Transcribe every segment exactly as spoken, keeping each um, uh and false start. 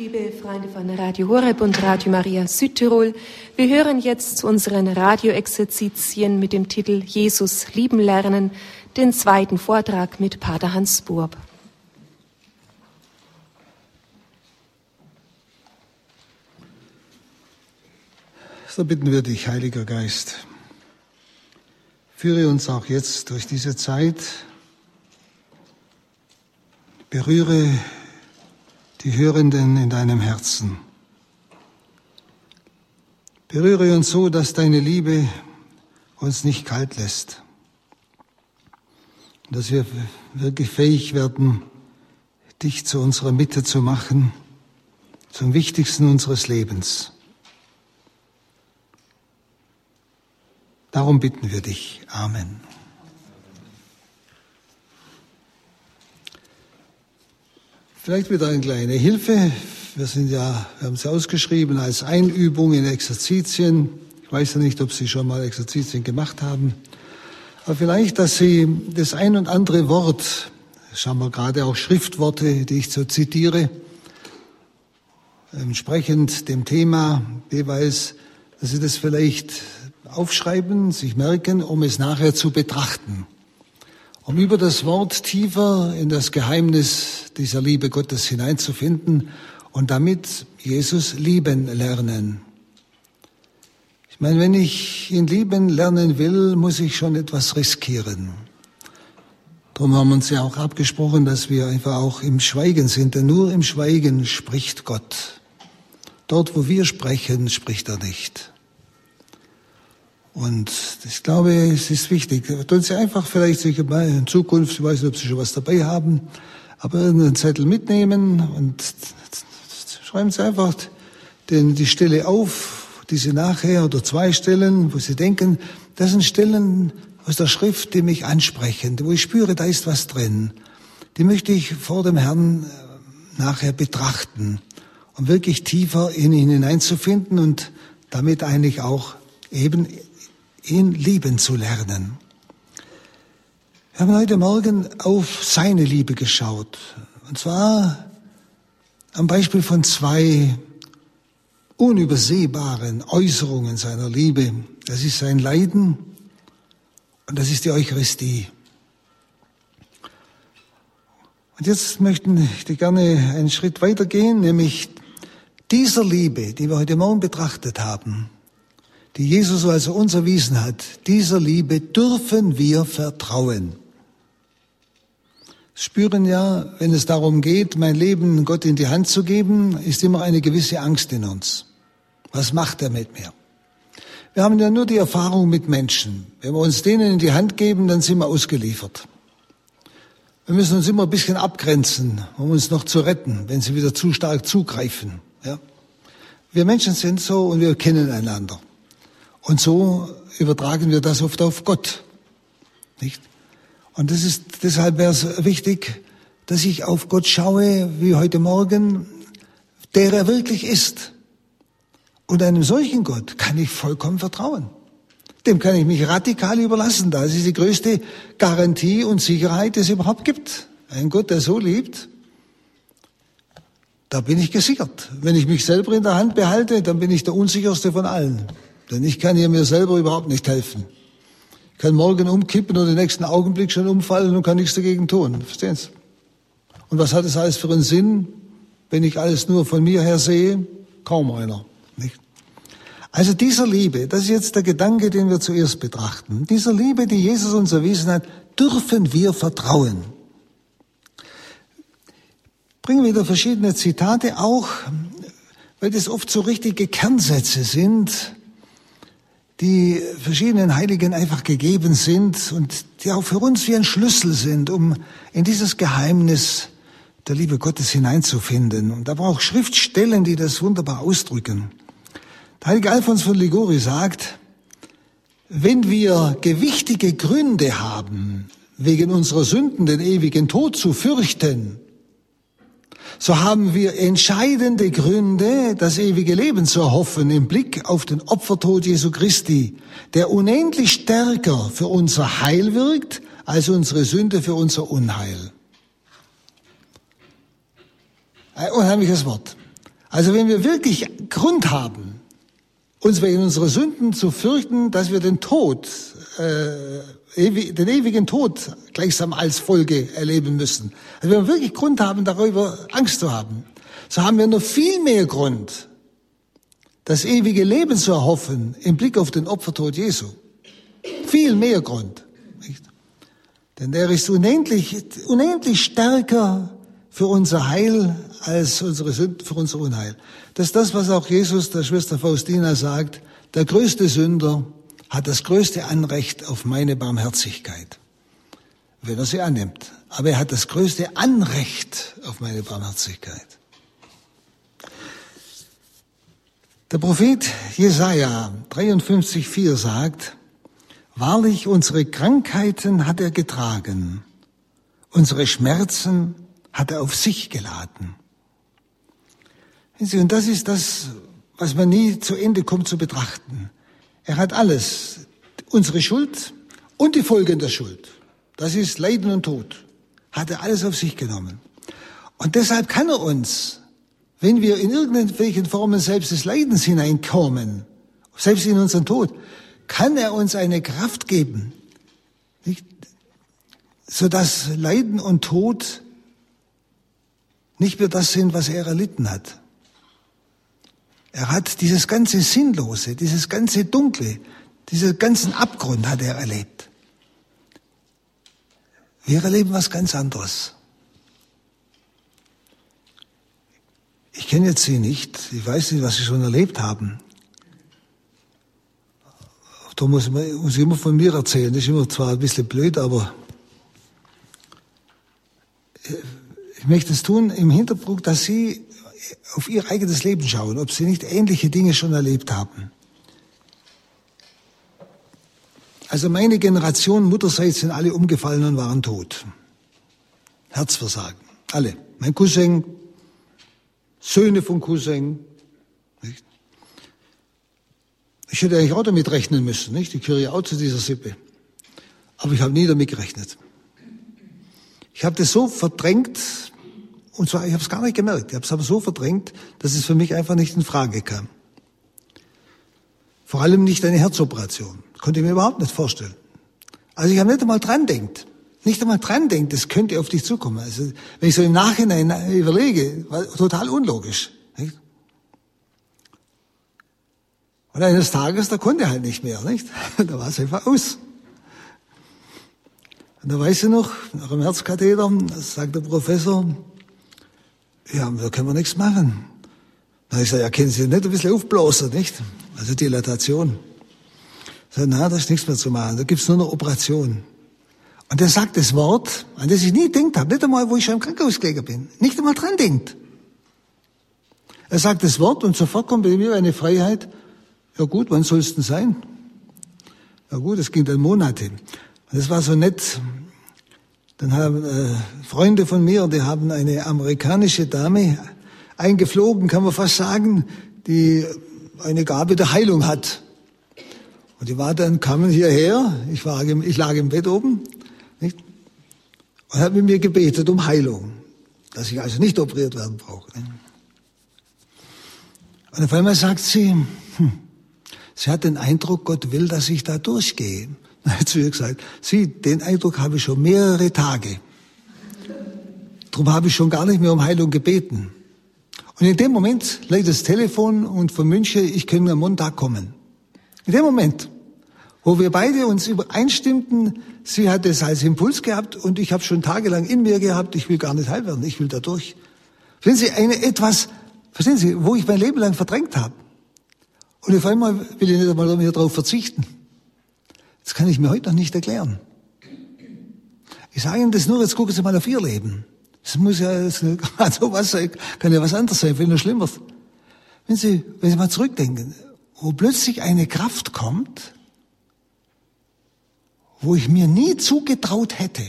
Liebe Freunde von Radio Horeb und Radio Maria Südtirol, wir hören jetzt zu unseren Radioexerzitien mit dem Titel Jesus lieben lernen, den zweiten Vortrag mit Pater Hans Burb. So bitten wir dich, Heiliger Geist, führe uns auch jetzt durch diese Zeit, berühre die Hörenden in deinem Herzen. Berühre uns so, dass deine Liebe uns nicht kalt lässt. Dass wir wirklich fähig werden, dich zu unserer Mitte zu machen, zum Wichtigsten unseres Lebens. Darum bitten wir dich. Amen. Vielleicht wieder eine kleine Hilfe. Wir sind ja, wir haben es ausgeschrieben als Einübung in Exerzitien. Ich weiß ja nicht, ob Sie schon mal Exerzitien gemacht haben. Aber vielleicht, dass Sie das ein und andere Wort, schauen wir gerade auch Schriftworte, die ich so zitiere, entsprechend dem Thema jeweils, dass Sie das vielleicht aufschreiben, sich merken, um es nachher zu betrachten. Um über das Wort tiefer in das Geheimnis dieser Liebe Gottes hineinzufinden und damit Jesus lieben lernen. Ich meine, wenn ich ihn lieben lernen will, muss ich schon etwas riskieren. Darum haben wir uns ja auch abgesprochen, dass wir einfach auch im Schweigen sind, denn nur im Schweigen spricht Gott. Dort, wo wir sprechen, spricht er nicht. Und ich glaube, es ist wichtig. Tun Sie einfach vielleicht sich in Zukunft, ich weiß nicht, ob Sie schon was dabei haben, aber einen Zettel mitnehmen und schreiben Sie einfach den, die Stelle auf, die Sie nachher, oder zwei Stellen, wo Sie denken, das sind Stellen aus der Schrift, die mich ansprechen, wo ich spüre, da ist was drin. Die möchte ich vor dem Herrn nachher betrachten, um wirklich tiefer in ihn hineinzufinden und damit eigentlich auch eben ihn lieben zu lernen. Wir haben heute Morgen auf seine Liebe geschaut. Und zwar am Beispiel von zwei unübersehbaren Äußerungen seiner Liebe. Das ist sein Leiden und das ist die Eucharistie. Und jetzt möchten wir gerne einen Schritt weitergehen, nämlich dieser Liebe, die wir heute Morgen betrachtet haben, die Jesus also uns erwiesen hat, dieser Liebe dürfen wir vertrauen. Spüren ja, wenn es darum geht, mein Leben Gott in die Hand zu geben, ist immer eine gewisse Angst in uns. Was macht er mit mir? Wir haben ja nur die Erfahrung mit Menschen. Wenn wir uns denen in die Hand geben, dann sind wir ausgeliefert. Wir müssen uns immer ein bisschen abgrenzen, um uns noch zu retten, wenn sie wieder zu stark zugreifen. Ja? Wir Menschen sind so und wir kennen einander. Und so übertragen wir das oft auf Gott, nicht? Und das ist, deshalb wäre es wichtig, dass ich auf Gott schaue, wie heute Morgen, der er wirklich ist. Und einem solchen Gott kann ich vollkommen vertrauen. Dem kann ich mich radikal überlassen. Das ist die größte Garantie und Sicherheit, die es überhaupt gibt. Ein Gott, der so liebt, da bin ich gesichert. Wenn ich mich selber in der Hand behalte, dann bin ich der unsicherste von allen. Denn ich kann hier mir selber überhaupt nicht helfen. Ich kann morgen umkippen und den nächsten Augenblick schon umfallen und kann nichts dagegen tun. Verstehen Sie? Und was hat es alles für einen Sinn, wenn ich alles nur von mir her sehe? Kaum einer. Nicht? Also dieser Liebe, das ist jetzt der Gedanke, den wir zuerst betrachten. Dieser Liebe, die Jesus uns erwiesen hat, dürfen wir vertrauen. Bringen wieder verschiedene Zitate auch, weil das oft so richtige Kernsätze sind, die verschiedenen Heiligen einfach gegeben sind und die auch für uns wie ein Schlüssel sind, um in dieses Geheimnis der Liebe Gottes hineinzufinden. Und da braucht Schriftstellen, die das wunderbar ausdrücken. Der heilige Alfons von Liguori sagt, wenn wir gewichtige Gründe haben, wegen unserer Sünden den ewigen Tod zu fürchten, so haben wir entscheidende Gründe, das ewige Leben zu erhoffen im Blick auf den Opfertod Jesu Christi, der unendlich stärker für unser Heil wirkt, als unsere Sünde für unser Unheil. Ein unheimliches Wort. Also wenn wir wirklich Grund haben, uns wegen unserer Sünden zu fürchten, dass wir den Tod, äh, ewig, den ewigen Tod gleichsam als Folge erleben müssen, also wenn wir wirklich Grund haben, darüber Angst zu haben, so haben wir noch viel mehr Grund, das ewige Leben zu erhoffen im Blick auf den Opfertod Jesu. Viel mehr Grund. Nicht? Denn der ist unendlich, unendlich stärker für unser Heil als unsere Sünden für unser Unheil. Das ist das, was auch Jesus der Schwester Faustina sagt. Der größte Sünder hat das größte Anrecht auf meine Barmherzigkeit, wenn er sie annimmt. Aber er hat das größte Anrecht auf meine Barmherzigkeit. Der Prophet Jesaja dreiundfünfzig vier sagt, wahrlich, unsere Krankheiten hat er getragen, unsere Schmerzen hat er auf sich geladen. Und das ist das, was man nie zu Ende kommt zu betrachten. Er hat alles, unsere Schuld und die Folgen der Schuld. Das ist Leiden und Tod. Hat er alles auf sich genommen. Und deshalb kann er uns, wenn wir in irgendwelchen Formen selbst des Leidens hineinkommen, selbst in unseren Tod, kann er uns eine Kraft geben, nicht? Sodass Leiden und Tod nicht mehr das sind, was er erlitten hat. Er hat dieses ganze Sinnlose, dieses ganze Dunkle, diesen ganzen Abgrund hat er erlebt. Wir erleben was ganz anderes. Ich kenne jetzt Sie nicht, ich weiß nicht, was Sie schon erlebt haben. Da muss man muss ich immer von mir erzählen, das ist immer zwar ein bisschen blöd, aber ich möchte es tun im Hintergrund, dass Sie auf Ihr eigenes Leben schauen, ob Sie nicht ähnliche Dinge schon erlebt haben. Also meine Generation Mutterseits sind alle umgefallen und waren tot. Herzversagen, alle. Mein Cousin, Söhne von Cousin. Nicht? Ich hätte eigentlich auch damit rechnen müssen, nicht? Ich gehöre ja auch zu dieser Sippe. Aber ich habe nie damit gerechnet. Ich habe das so verdrängt, und zwar, ich habe es gar nicht gemerkt, ich habe es aber so verdrängt, dass es für mich einfach nicht in Frage kam. Vor allem nicht eine Herzoperation. Konnte ich mir überhaupt nicht vorstellen. Also ich habe nicht einmal dran denkt. Nicht einmal dran denkt, das könnte auf dich zukommen. Also wenn ich so im Nachhinein überlege, war total unlogisch. Nicht? Und eines Tages, da konnte er halt nicht mehr, nicht? Da war es einfach aus. Und da weiß ich noch, nach dem Herzkatheter, sagt der Professor, ja, da können wir nichts machen. Da ich sage, ja, können Sie nicht ein bisschen aufblasen, nicht? Also Dilatation. Ich sage, na, da ist nichts mehr zu machen, da gibt's nur noch Operation. Und er sagt das Wort, an das ich nie gedacht habe, nicht einmal, wo ich schon im Krankenhaus gelegen bin, nicht einmal dran denkt. Er sagt das Wort und sofort kommt bei mir eine Freiheit. Ja gut, wann soll es denn sein? Ja gut, es ging dann Monate. Und das war so nett. Dann haben äh, Freunde von mir, die haben eine amerikanische Dame eingeflogen, kann man fast sagen, die eine Gabe der Heilung hat. Und die war dann, kamen hierher, ich, war, ich lag im Bett oben, nicht? Und hat mit mir gebetet um Heilung, dass ich also nicht operiert werden brauche. Nicht? Und auf einmal sagt sie, hm, sie hat den Eindruck, Gott will, dass ich da durchgehe. Dann hat sie mir gesagt, Sie, den Eindruck habe ich schon mehrere Tage. Darum habe ich schon gar nicht mehr um Heilung gebeten. Und in dem Moment lädt das Telefon und von München, ich kann am Montag kommen. In dem Moment, wo wir beide uns übereinstimmten, sie hat es als Impuls gehabt und ich habe schon tagelang in mir gehabt, ich will gar nicht heil werden, ich will da durch. Verstehen Sie, eine etwas, verstehen Sie, wo ich mein Leben lang verdrängt habe. Und auf einmal will ich nicht einmal mehr darauf verzichten. Das kann ich mir heute noch nicht erklären. Ich sage Ihnen das nur, jetzt gucken Sie mal auf Ihr Leben. Das muss ja, das kann, sowas, kann ja was anderes sein, viel noch schlimmer. Wenn Sie, wenn Sie mal zurückdenken, wo plötzlich eine Kraft kommt, wo ich mir nie zugetraut hätte.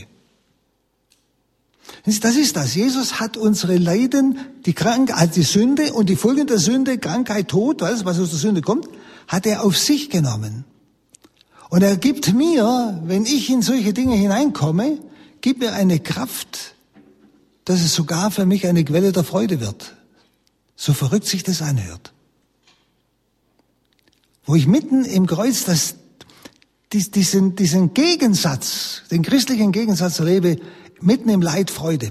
Das ist das. Jesus hat unsere Leiden, die Krankheit, also die Sünde und die Folgen der Sünde, Krankheit, Tod, alles, was aus der Sünde kommt, hat er auf sich genommen. Und er gibt mir, wenn ich in solche Dinge hineinkomme, gibt mir eine Kraft, dass es sogar für mich eine Quelle der Freude wird. So verrückt sich das anhört. Wo ich mitten im Kreuz das, diesen, diesen Gegensatz, den christlichen Gegensatz erlebe, mitten im Leid Freude.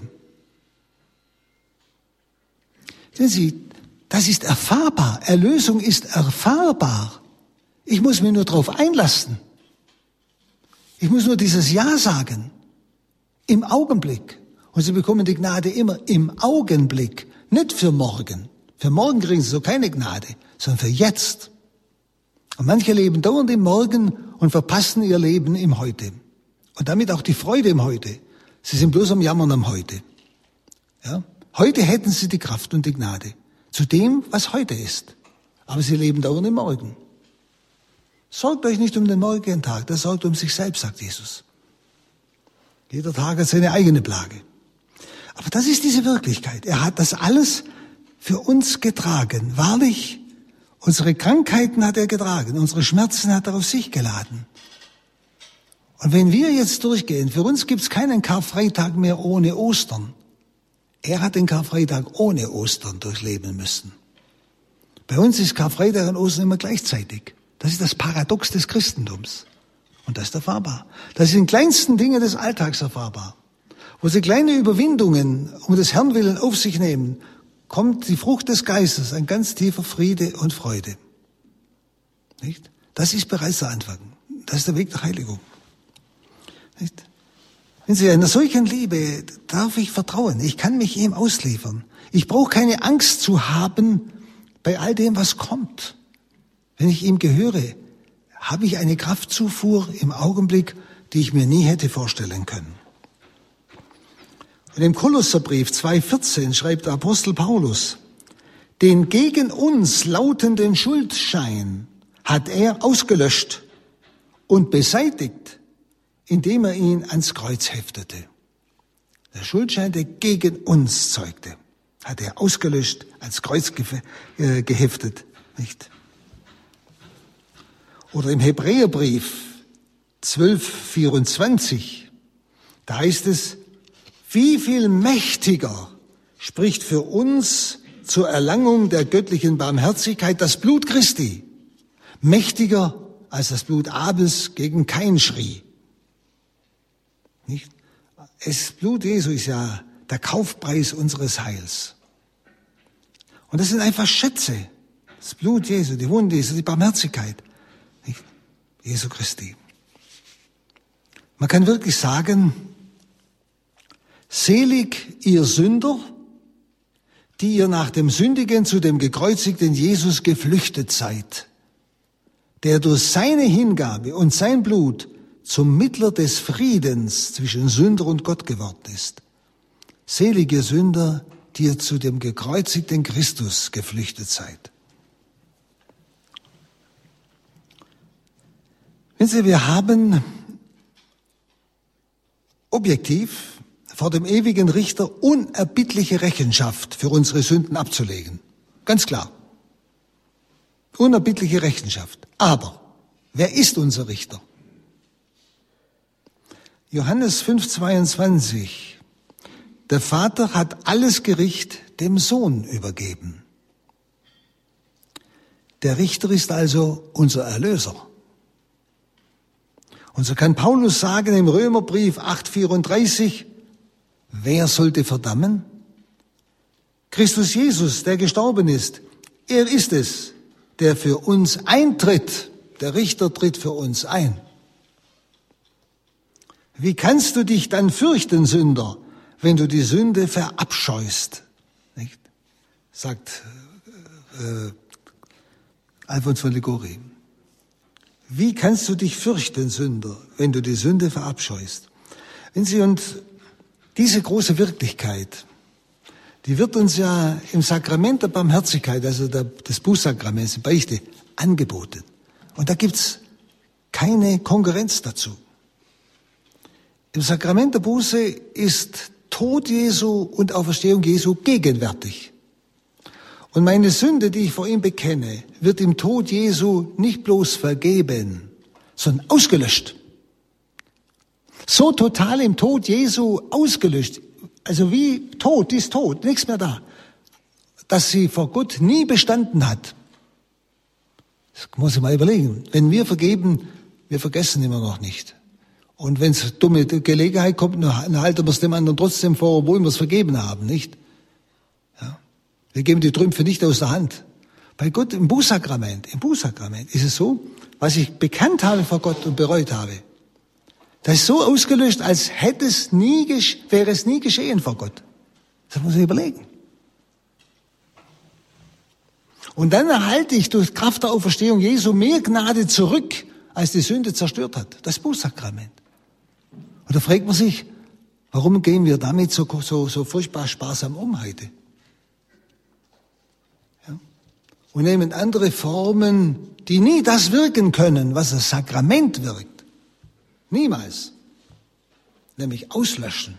Sehen Sie, das ist erfahrbar. Erlösung ist erfahrbar. Ich muss mich nur darauf einlassen. Ich muss nur dieses Ja sagen. Im Augenblick. Und Sie bekommen die Gnade immer im Augenblick. Nicht für morgen. Für morgen kriegen Sie so keine Gnade, sondern für jetzt. Und manche leben dauernd im Morgen und verpassen ihr Leben im Heute. Und damit auch die Freude im Heute. Sie sind bloß am Jammern am Heute. Ja? Heute hätten sie die Kraft und die Gnade zu dem, was heute ist. Aber sie leben dauernd im Morgen. Sorgt euch nicht um den morgigen Tag, das sorgt um sich selbst, sagt Jesus. Jeder Tag hat seine eigene Plage. Aber das ist diese Wirklichkeit. Er hat das alles für uns getragen. Wahrlich, unsere Krankheiten hat er getragen, unsere Schmerzen hat er auf sich geladen. Und wenn wir jetzt durchgehen, für uns gibt es keinen Karfreitag mehr ohne Ostern. Er hat den Karfreitag ohne Ostern durchleben müssen. Bei uns ist Karfreitag und Ostern immer gleichzeitig. Das ist das Paradox des Christentums. Und das ist erfahrbar. Das ist in kleinsten Dingen des Alltags erfahrbar. Wo sie kleine Überwindungen um des Herrn willen auf sich nehmen, kommt die Frucht des Geistes, ein ganz tiefer Friede und Freude. Nicht? Das ist bereits der Anfang. Das ist der Weg der Heiligung. Nicht? Wenn Sie einer solchen Liebe darf ich vertrauen. Ich kann mich ihm ausliefern. Ich brauche keine Angst zu haben bei all dem, was kommt. Wenn ich ihm gehöre, habe ich eine Kraftzufuhr im Augenblick, die ich mir nie hätte vorstellen können. Und im Kolosserbrief zwei vierzehn schreibt der Apostel Paulus, den gegen uns lautenden Schuldschein hat er ausgelöscht und beseitigt, indem er ihn ans Kreuz heftete. Der Schuldschein, der gegen uns zeugte, hat er ausgelöscht, ans Kreuz ge- geheftet, nicht? Oder im Hebräerbrief zwölf vierundzwanzig, da heißt es, wie viel mächtiger spricht für uns zur Erlangung der göttlichen Barmherzigkeit das Blut Christi, mächtiger als das Blut Abels gegen Kain schrie. Nicht? Das Blut Jesu ist ja der Kaufpreis unseres Heils. Und das sind einfach Schätze. Das Blut Jesu, die Wunde Jesu, die Barmherzigkeit. Nicht? Jesu Christi. Man kann wirklich sagen, selig ihr Sünder, die ihr nach dem Sündigen zu dem gekreuzigten Jesus geflüchtet seid, der durch seine Hingabe und sein Blut zum Mittler des Friedens zwischen Sünder und Gott geworden ist. Selig ihr Sünder, die ihr zu dem gekreuzigten Christus geflüchtet seid. Wenn Sie, wir haben objektiv vor dem ewigen Richter unerbittliche Rechenschaft für unsere Sünden abzulegen. Ganz klar. Unerbittliche Rechenschaft. Aber wer ist unser Richter? Johannes fünf zweiundzwanzig. Der Vater hat alles Gericht dem Sohn übergeben. Der Richter ist also unser Erlöser. Und so kann Paulus sagen im Römerbrief acht vierunddreißig, wer sollte verdammen? Christus Jesus, der gestorben ist. Er ist es, der für uns eintritt. Der Richter tritt für uns ein. Wie kannst du dich dann fürchten, Sünder, wenn du die Sünde verabscheust? Nicht? Sagt äh, Alfons von Liguori. Wie kannst du dich fürchten, Sünder, wenn du die Sünde verabscheust? Wenn Sie, und diese große Wirklichkeit, die wird uns ja im Sakrament der Barmherzigkeit, also der, des Bußsakraments, der Beichte, angeboten. Und da gibt's keine Konkurrenz dazu. Im Sakrament der Buße ist Tod Jesu und Auferstehung Jesu gegenwärtig. Und meine Sünde, die ich vor ihm bekenne, wird im Tod Jesu nicht bloß vergeben, sondern ausgelöscht. So total im Tod Jesu ausgelöscht. Also wie tot, die ist tot, nichts mehr da. dass sie vor Gott nie bestanden hat. Das muss ich mal überlegen. Wenn wir vergeben, wir vergessen immer noch nicht. Und wenn es dumme Gelegenheit kommt, dann halten wir es dem anderen trotzdem vor, obwohl wir es vergeben haben, nicht? Ja. Wir geben die Trümpfe nicht aus der Hand. Bei Gott im Bußsakrament, im Bußsakrament ist es so, was ich bekannt habe vor Gott und bereut habe, das ist so ausgelöscht, als hätte es nie, wäre es nie geschehen vor Gott. Das muss ich überlegen. Und dann erhalte ich durch Kraft der Auferstehung Jesu mehr Gnade zurück, als die Sünde zerstört hat. Das Bußsakrament. Und da fragt man sich, warum gehen wir damit so, so, so furchtbar sparsam um heute? Ja? Und nehmen andere Formen, die nie das wirken können, was das Sakrament wirkt. Niemals. Nämlich auslöschen.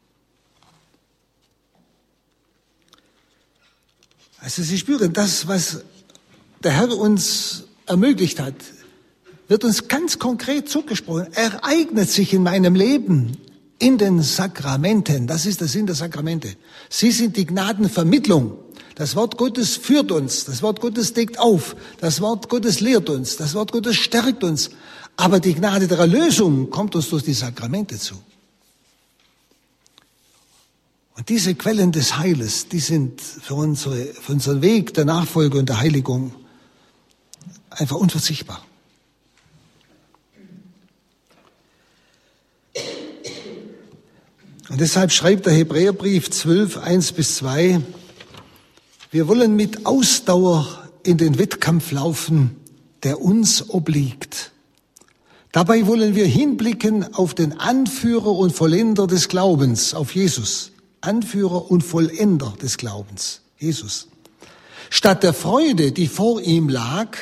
Also Sie spüren, das, was der Herr uns ermöglicht hat, wird uns ganz konkret zugesprochen. Ereignet sich in meinem Leben, in den Sakramenten. Das ist der Sinn der Sakramente. Sie sind die Gnadenvermittlung. Das Wort Gottes führt uns. Das Wort Gottes deckt auf. Das Wort Gottes lehrt uns. Das Wort Gottes stärkt uns. Aber die Gnade der Erlösung kommt uns durch die Sakramente zu. Und diese Quellen des Heiles, die sind für, unsere, für unseren Weg der Nachfolge und der Heiligung einfach unverzichtbar. Und deshalb schreibt der Hebräerbrief zwölf, eins bis zwei, wir wollen mit Ausdauer in den Wettkampf laufen, der uns obliegt. Dabei wollen wir hinblicken auf den Anführer und Vollender des Glaubens, auf Jesus. Anführer und Vollender des Glaubens, Jesus. Statt der Freude, die vor ihm lag,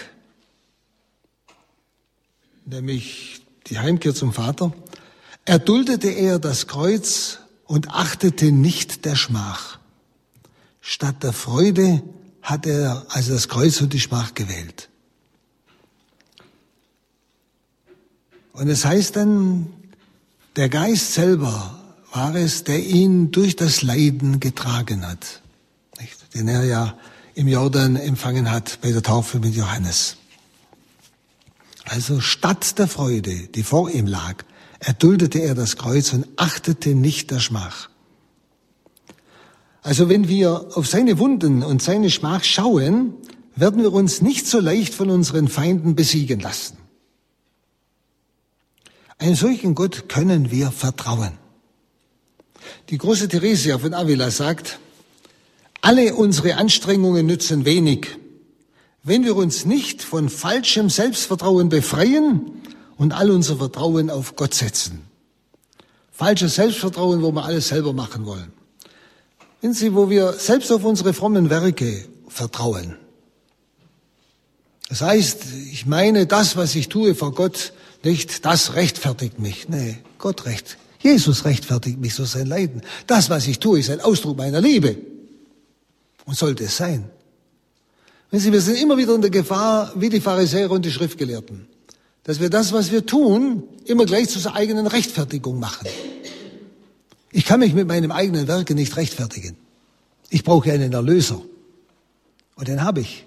nämlich die Heimkehr zum Vater, erduldete er das Kreuz und achtete nicht der Schmach. Statt der Freude hat er also das Kreuz und die Schmach gewählt. Und es heißt dann, der Geist selber war es, der ihn durch das Leiden getragen hat, nicht? Den er ja im Jordan empfangen hat bei der Taufe mit Johannes. Also statt der Freude, die vor ihm lag, erduldete er das Kreuz und achtete nicht der Schmach. Also wenn wir auf seine Wunden und seine Schmach schauen, werden wir uns nicht so leicht von unseren Feinden besiegen lassen. Einem solchen Gott können wir vertrauen. Die große Theresia von Avila sagt, alle unsere Anstrengungen nützen wenig, wenn wir uns nicht von falschem Selbstvertrauen befreien und all unser Vertrauen auf Gott setzen. Falsches Selbstvertrauen, wo wir alles selber machen wollen. Wissen Sie, wo wir selbst auf unsere frommen Werke vertrauen. Das heißt, ich meine, das, was ich tue vor Gott, nicht, das rechtfertigt mich. Nee, Gott recht. Jesus rechtfertigt mich so sein Leiden. Das, was ich tue, ist ein Ausdruck meiner Liebe. Und sollte es sein. Wissen Sie, wir sind immer wieder in der Gefahr, wie die Pharisäer und die Schriftgelehrten, dass wir das, was wir tun, immer gleich zu unserer eigenen Rechtfertigung machen. Ich kann mich mit meinem eigenen Werke nicht rechtfertigen. Ich brauche einen Erlöser. Und den habe ich.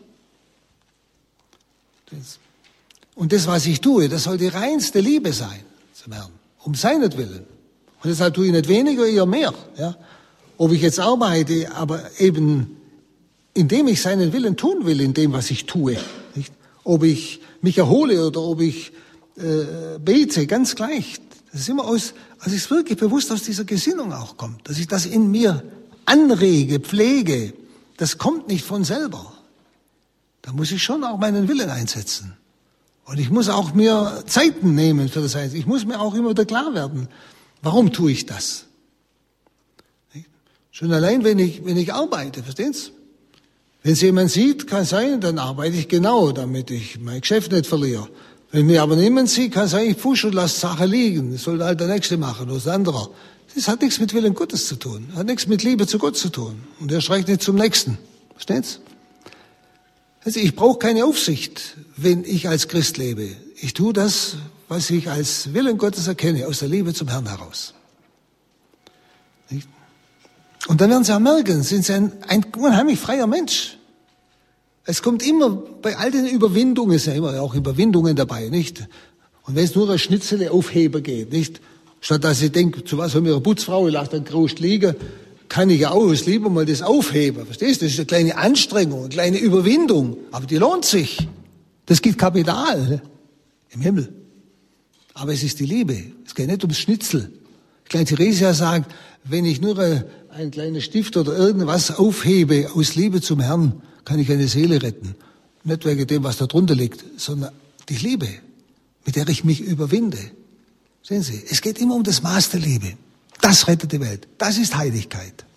Und das, was ich tue, das soll die reinste Liebe sein zum Herrn. Um seinetwillen. Und deshalb tue ich nicht weniger, eher mehr. Ja? Ob ich jetzt arbeite, aber eben indem ich seinen Willen tun will, in dem, was ich tue. Nicht? Ob ich mich erhole oder ob ich äh, bete, ganz gleich. Das ist immer aus, also es ist wirklich bewusst aus dieser Gesinnung auch kommt, dass ich das in mir anrege, pflege. Das kommt nicht von selber. Da muss ich schon auch meinen Willen einsetzen. Und ich muss auch mir Zeiten nehmen für das Einsetzen. Ich muss mir auch immer wieder klar werden, warum tue ich das? Schon allein, wenn ich, wenn ich arbeite, verstehen Sie? Wenn es jemand sieht, kann sein, dann arbeite ich genau, damit ich mein Geschäft nicht verliere. Wenn mir aber niemand sieht, kann sein, ich pfusch und lasse Sache liegen. Das soll halt der Nächste machen oder das andere. Das hat nichts mit Willen Gottes zu tun. Hat nichts mit Liebe zu Gott zu tun. Und er schreibt nicht zum Nächsten. Verstehen Sie? Also ich brauche keine Aufsicht, wenn ich als Christ lebe. Ich tue das, was ich als Willen Gottes erkenne, aus der Liebe zum Herrn heraus. Nicht? Und dann werden Sie auch merken, sind Sie ein, ein unheimlich freier Mensch. Es kommt immer, bei all den Überwindungen, ist ja immer auch Überwindungen dabei, nicht? Und wenn es nur ein Schnitzel Aufheber geht, nicht? Statt dass ich denke, zu was haben wir eine Putzfrau, ich lasse dann Groß liegen, kann ich ja auch lieber mal das aufheben. Verstehst du? Das ist eine kleine Anstrengung, eine kleine Überwindung. Aber die lohnt sich. Das gibt Kapital im Himmel. Aber es ist die Liebe. Es geht nicht ums Schnitzel. Kleine Theresia sagt, wenn ich nur ein, ein kleiner Stift oder irgendwas aufhebe aus Liebe zum Herrn, kann ich eine Seele retten. Nicht wegen dem, was da drunter liegt, sondern die Liebe, mit der ich mich überwinde. Sehen Sie, es geht immer um das Maß der Liebe. Das rettet die Welt. Das ist Heiligkeit.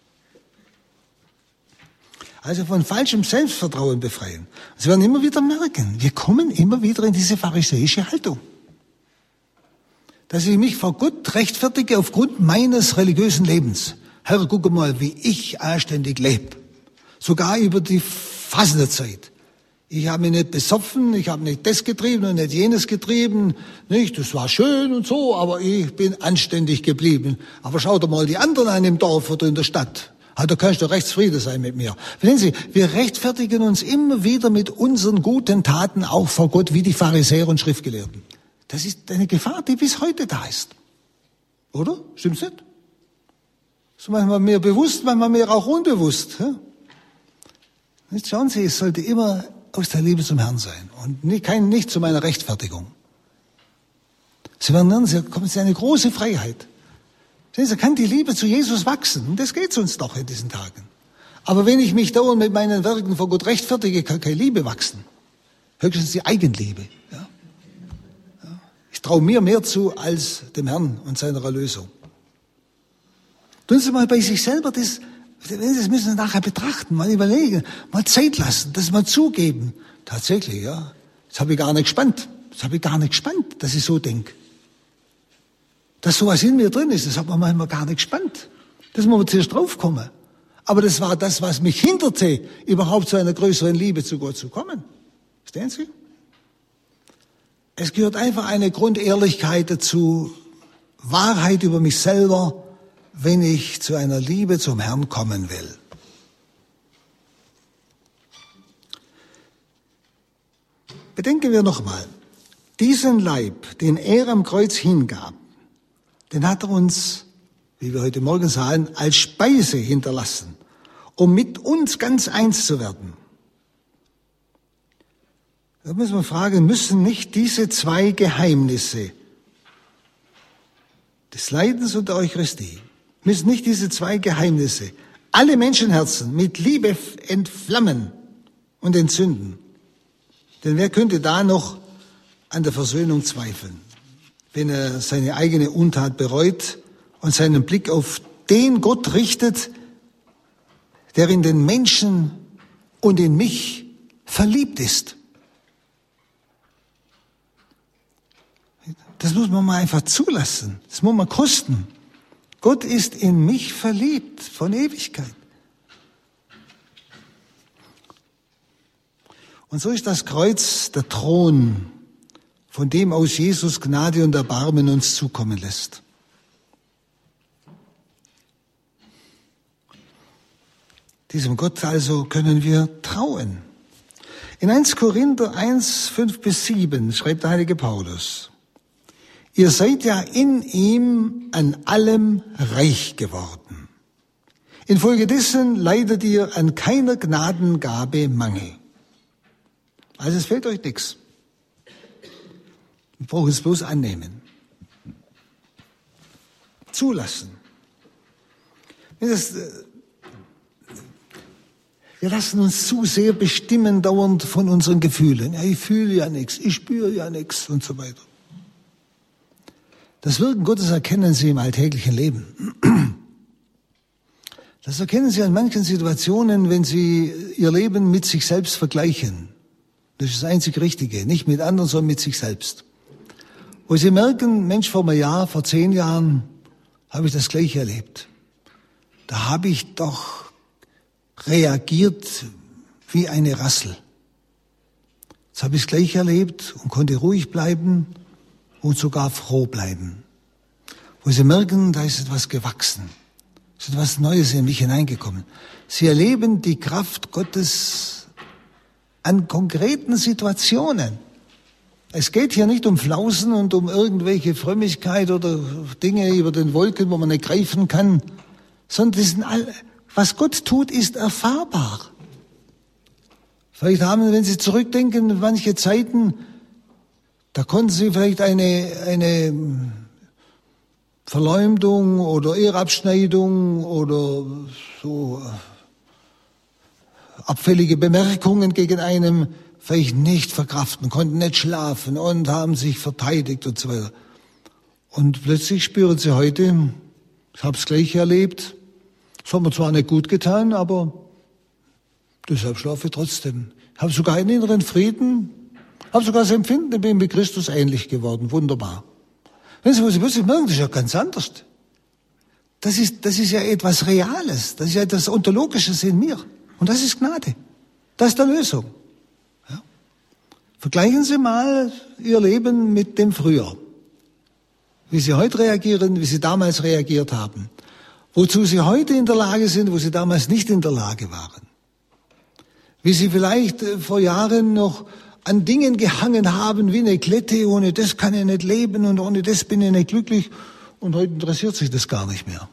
Also von falschem Selbstvertrauen befreien. Sie werden immer wieder merken, wir kommen immer wieder in diese pharisäische Haltung. Dass ich mich vor Gott rechtfertige aufgrund meines religiösen Lebens. Herr, guck mal, wie ich anständig lebe. Sogar über die Fastenzeit. Ich habe mich nicht besoffen, ich habe nicht das getrieben und nicht jenes getrieben. Nicht, das war schön und so, aber ich bin anständig geblieben. Aber schau doch mal die anderen an im Dorf oder in der Stadt. Ah, da kannst du rechtsfriede sein mit mir. Verstehen Sie, wir rechtfertigen uns immer wieder mit unseren guten Taten auch vor Gott, wie die Pharisäer und Schriftgelehrten. Das ist eine Gefahr, die bis heute da ist. Oder? Stimmt's nicht? So manchmal mehr bewusst, manchmal mehr auch unbewusst. Ja? Jetzt schauen Sie, es sollte immer aus der Liebe zum Herrn sein und nicht, kein, nicht zu meiner Rechtfertigung. Sie werden lernen, Sie kommen in eine große Freiheit. Sehen Sie, kann die Liebe zu Jesus wachsen. Und das geht uns doch in diesen Tagen. Aber wenn ich mich dauernd mit meinen Werken vor Gott rechtfertige, kann keine Liebe wachsen. Höchstens die Eigenliebe. Ja? Ja. Ich traue mir mehr zu als dem Herrn und seiner Erlösung. Tun Sie mal bei sich selber das, das müssen Sie nachher betrachten, mal überlegen, mal Zeit lassen, das mal zugeben. Tatsächlich, ja. Das habe ich gar nicht gespannt. Das habe ich gar nicht gespannt, dass ich so denke. Dass sowas in mir drin ist, das hat man manchmal gar nicht gespannt. Das muss man zuerst draufkommen. Aber das war das, was mich hinderte, überhaupt zu einer größeren Liebe zu Gott zu kommen. Verstehen Sie? Es gehört einfach eine Grundehrlichkeit dazu, Wahrheit über mich selber, wenn ich zu einer Liebe zum Herrn kommen will. Bedenken wir nochmal, diesen Leib, den er am Kreuz hingab, den hat er uns, wie wir heute Morgen sahen, als Speise hinterlassen, um mit uns ganz eins zu werden. Da müssen wir fragen, müssen nicht diese zwei Geheimnisse des Leidens und der Eucharistie, müssen nicht diese zwei Geheimnisse alle Menschenherzen mit Liebe entflammen und entzünden? Denn wer könnte da noch an der Versöhnung zweifeln, wenn er seine eigene Untat bereut und seinen Blick auf den Gott richtet, der in den Menschen und in mich verliebt ist? Das muss man mal einfach zulassen. Das muss man kosten. Gott ist in mich verliebt von Ewigkeit. Und so ist das Kreuz der Thron, von dem aus Jesus Gnade und Erbarmen uns zukommen lässt. Diesem Gott also können wir trauen. In erster Korinther eins, fünf bis sieben schreibt der heilige Paulus: Ihr seid ja in ihm an allem reich geworden. Infolgedessen leidet ihr an keiner Gnadengabe Mangel. Also es fehlt euch nichts. Wir brauchen es bloß annehmen. Zulassen. Das, wir lassen uns zu sehr bestimmen dauernd von unseren Gefühlen. Ja, ich fühle ja nichts, ich spüre ja nichts und so weiter. Das Wirken Gottes erkennen Sie im alltäglichen Leben. Das erkennen Sie an manchen Situationen, wenn Sie Ihr Leben mit sich selbst vergleichen. Das ist das einzig Richtige, nicht mit anderen, sondern mit sich selbst. Wo Sie merken, Mensch, vor einem Jahr, vor zehn Jahren habe ich das Gleiche erlebt. Da habe ich doch reagiert wie eine Rassel. Jetzt habe ich es gleich erlebt und konnte ruhig bleiben und sogar froh bleiben. Wo Sie merken, da ist etwas gewachsen. Es ist etwas Neues in mich hineingekommen. Sie erleben die Kraft Gottes an konkreten Situationen. Es geht hier nicht um Flausen und um irgendwelche Frömmigkeit oder Dinge über den Wolken, wo man nicht greifen kann, sondern das sind all, was Gott tut, ist erfahrbar. Vielleicht haben, wenn Sie zurückdenken, manche Zeiten, da konnten Sie vielleicht eine, eine Verleumdung oder Ehrabschneidung oder so abfällige Bemerkungen gegen einen vielleicht nicht verkraften, konnten nicht schlafen und haben sich verteidigt und so weiter. Und plötzlich spüren Sie heute, ich habe es gleich erlebt, das hat mir zwar nicht gut getan, aber deshalb schlafe ich trotzdem. Ich habe sogar einen inneren Frieden, habe sogar das Empfinden, ich bin mit Christus ähnlich geworden. Wunderbar. Wenn Sie, was Sie plötzlich merken, das ist ja ganz anders. Das ist, das ist ja etwas Reales, das ist ja etwas Ontologisches in mir. Und das ist Gnade. Das ist der Lösung. Ja. Vergleichen Sie mal Ihr Leben mit dem Früher. Wie Sie heute reagieren, wie Sie damals reagiert haben. Wozu Sie heute in der Lage sind, wo Sie damals nicht in der Lage waren. Wie Sie vielleicht vor Jahren noch an Dingen gehangen haben wie eine Klette, ohne das kann ich nicht leben und ohne das bin ich nicht glücklich. Und heute interessiert sich das gar nicht mehr.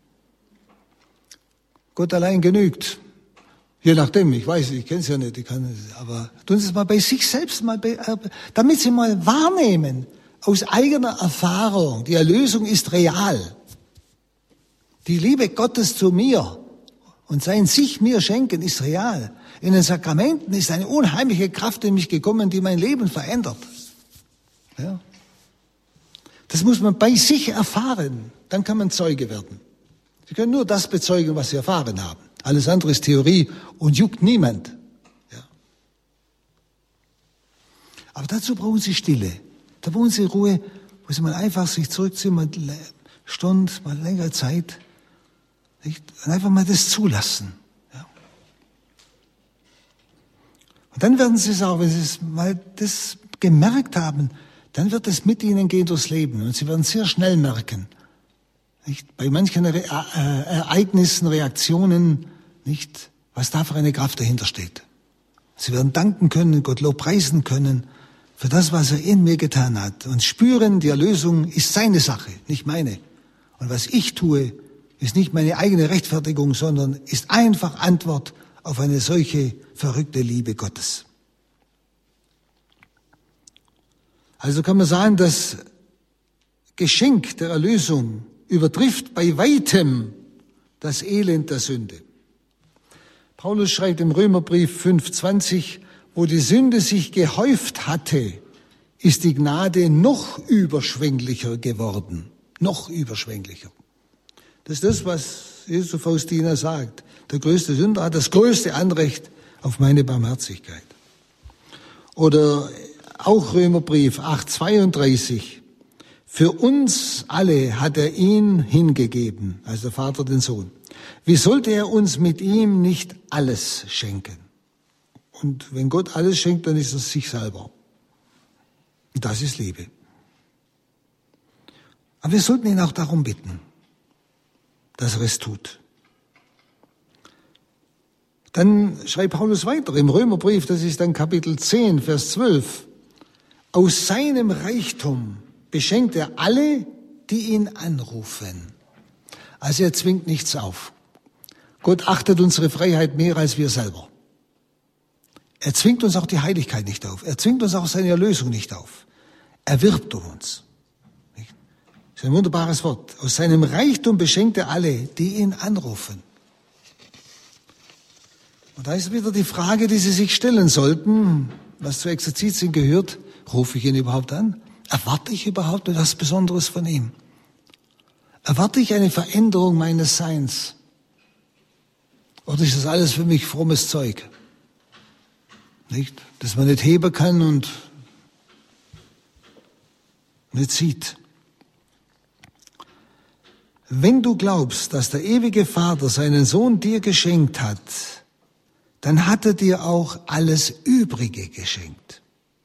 Gott allein genügt. Je nachdem, ich weiß, ich kenne es ja nicht, ich kann es, aber tun Sie es mal bei sich selbst, mal bei, damit Sie mal wahrnehmen, aus eigener Erfahrung, die Erlösung ist real. Die Liebe Gottes zu mir und sein sich mir schenken ist real. In den Sakramenten ist eine unheimliche Kraft in mich gekommen, die mein Leben verändert. Ja. Das muss man bei sich erfahren, dann kann man Zeuge werden. Sie können nur das bezeugen, was Sie erfahren haben. Alles andere ist Theorie und juckt niemand. Ja. Aber dazu brauchen Sie Stille. Da brauchen Sie Ruhe, wo Sie mal einfach sich zurückziehen, mal eine Stunde, mal längere Zeit. Nicht? Und einfach mal das zulassen. Ja. Und dann werden Sie es auch, wenn Sie es mal das gemerkt haben, dann wird es mit Ihnen gehen durchs Leben. Und Sie werden sehr schnell merken, nicht? Bei manchen Re- äh, Ereignissen, Reaktionen, nicht, was da für eine Kraft dahinter steht. Sie werden danken können, Gott Lob preisen können für das, was er in mir getan hat. Und spüren, die Erlösung ist seine Sache, nicht meine. Und was ich tue, ist nicht meine eigene Rechtfertigung, sondern ist einfach Antwort auf eine solche verrückte Liebe Gottes. Also kann man sagen, das Geschenk der Erlösung übertrifft bei weitem das Elend der Sünde. Paulus schreibt im Römerbrief fünf zwanzig, wo die Sünde sich gehäuft hatte, ist die Gnade noch überschwänglicher geworden. Noch überschwänglicher. Das ist das, was Jesus zu Faustina sagt. Der größte Sünder hat das größte Anrecht auf meine Barmherzigkeit. Oder auch Römerbrief acht zweiunddreißig. Für uns alle hat er ihn hingegeben, also der Vater den Sohn. Wie sollte er uns mit ihm nicht alles schenken? Und wenn Gott alles schenkt, dann ist es sich selber. Und das ist Liebe. Aber wir sollten ihn auch darum bitten, dass er es tut. Dann schreibt Paulus weiter im Römerbrief, das ist dann Kapitel zehn, Vers zwölf. Aus seinem Reichtum beschenkt er alle, die ihn anrufen. Also er zwingt nichts auf. Gott achtet unsere Freiheit mehr als wir selber. Er zwingt uns auch die Heiligkeit nicht auf. Er zwingt uns auch seine Erlösung nicht auf. Er wirbt um uns. Das ist ein wunderbares Wort. Aus seinem Reichtum beschenkt er alle, die ihn anrufen. Und da ist wieder die Frage, die Sie sich stellen sollten, was zur Exerzitien gehört. Rufe ich ihn überhaupt an? Erwarte ich überhaupt etwas Besonderes von ihm? Erwarte ich eine Veränderung meines Seins? Oder ist das alles für mich frommes Zeug? Nicht? Dass man nicht heben kann und nicht sieht. Wenn du glaubst, dass der ewige Vater seinen Sohn dir geschenkt hat, dann hat er dir auch alles Übrige geschenkt.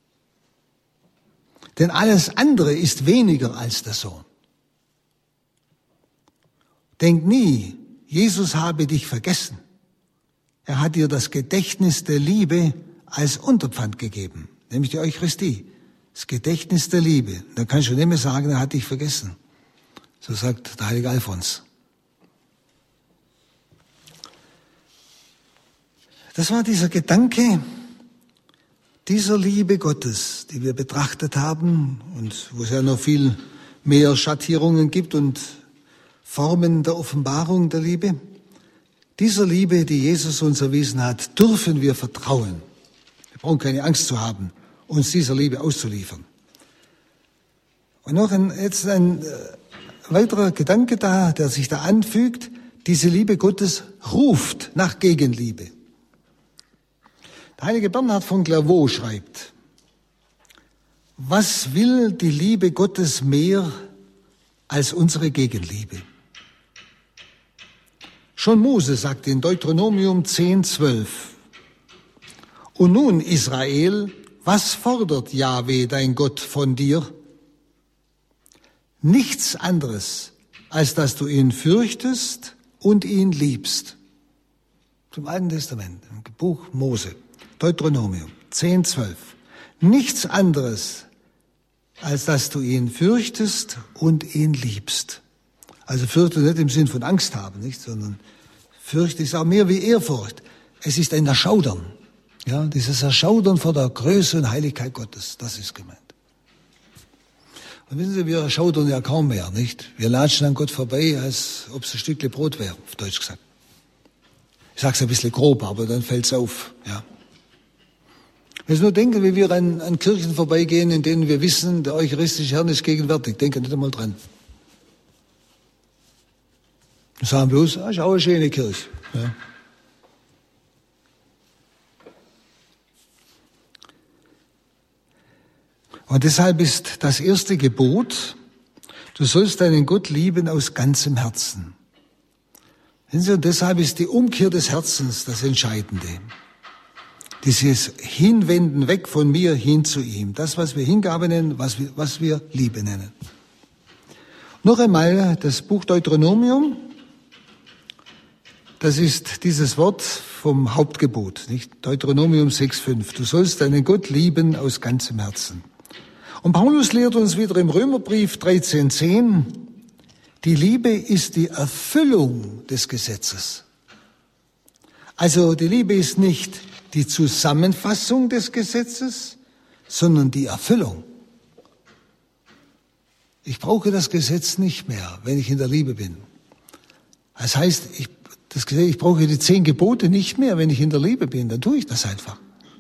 Denn alles andere ist weniger als der Sohn. Denk nie, Jesus habe dich vergessen. Er hat dir das Gedächtnis der Liebe als Unterpfand gegeben, nämlich die Eucharistie. Das Gedächtnis der Liebe. Da kannst du nicht mehr sagen, er hat dich vergessen. So sagt der heilige Alphons. Das war dieser Gedanke dieser Liebe Gottes, die wir betrachtet haben und wo es ja noch viel mehr Schattierungen gibt und Formen der Offenbarung der Liebe. Dieser Liebe, die Jesus uns erwiesen hat, dürfen wir vertrauen. Wir brauchen keine Angst zu haben, uns dieser Liebe auszuliefern. Und noch ein, jetzt ein äh, weiterer Gedanke da, der sich da anfügt. Diese Liebe Gottes ruft nach Gegenliebe. Der heilige Bernhard von Clairvaux schreibt, was will die Liebe Gottes mehr als unsere Gegenliebe? Schon Mose sagt in Deuteronomium zehn, zwölf, und nun, Israel, was fordert Jahwe, dein Gott, von dir? Nichts anderes, als dass du ihn fürchtest und ihn liebst. Zum Alten Testament, im Buch Mose, Deuteronomium zehn, zwölf. Nichts anderes, als dass du ihn fürchtest und ihn liebst. Also fürchte nicht im Sinn von Angst haben, nicht, sondern fürchte ist auch mehr wie Ehrfurcht. Es ist ein Erschaudern. Ja, dieses Erschaudern vor der Größe und Heiligkeit Gottes, das ist gemeint. Und wissen Sie, wir erschaudern ja kaum mehr, nicht? Wir latschen an Gott vorbei, als ob es ein Stückchen Brot wäre, auf Deutsch gesagt. Ich sage es ein bisschen grob, aber dann fällt es auf, ja. Wenn Sie nur denken, wie wir an, an Kirchen vorbeigehen, in denen wir wissen, der eucharistische Herr ist gegenwärtig, denken nicht einmal dran. Wir sagen bloß, ah, ist auch eine schöne Kirche. Ja. Und deshalb ist das erste Gebot, du sollst deinen Gott lieben aus ganzem Herzen. Und deshalb ist die Umkehr des Herzens das Entscheidende. Dieses Hinwenden weg von mir hin zu ihm. Das, was wir Hingabe nennen, was wir, was wir Liebe nennen. Noch einmal das Buch Deuteronomium. Das ist dieses Wort vom Hauptgebot, nicht? Deuteronomium sechs, fünf. Du sollst deinen Gott lieben aus ganzem Herzen. Und Paulus lehrt uns wieder im Römerbrief dreizehn, zehn, die Liebe ist die Erfüllung des Gesetzes. Also die Liebe ist nicht die Zusammenfassung des Gesetzes, sondern die Erfüllung. Ich brauche das Gesetz nicht mehr, wenn ich in der Liebe bin. Das heißt, ich, das, ich brauche die zehn Gebote nicht mehr, wenn ich in der Liebe bin. Dann tue ich das einfach.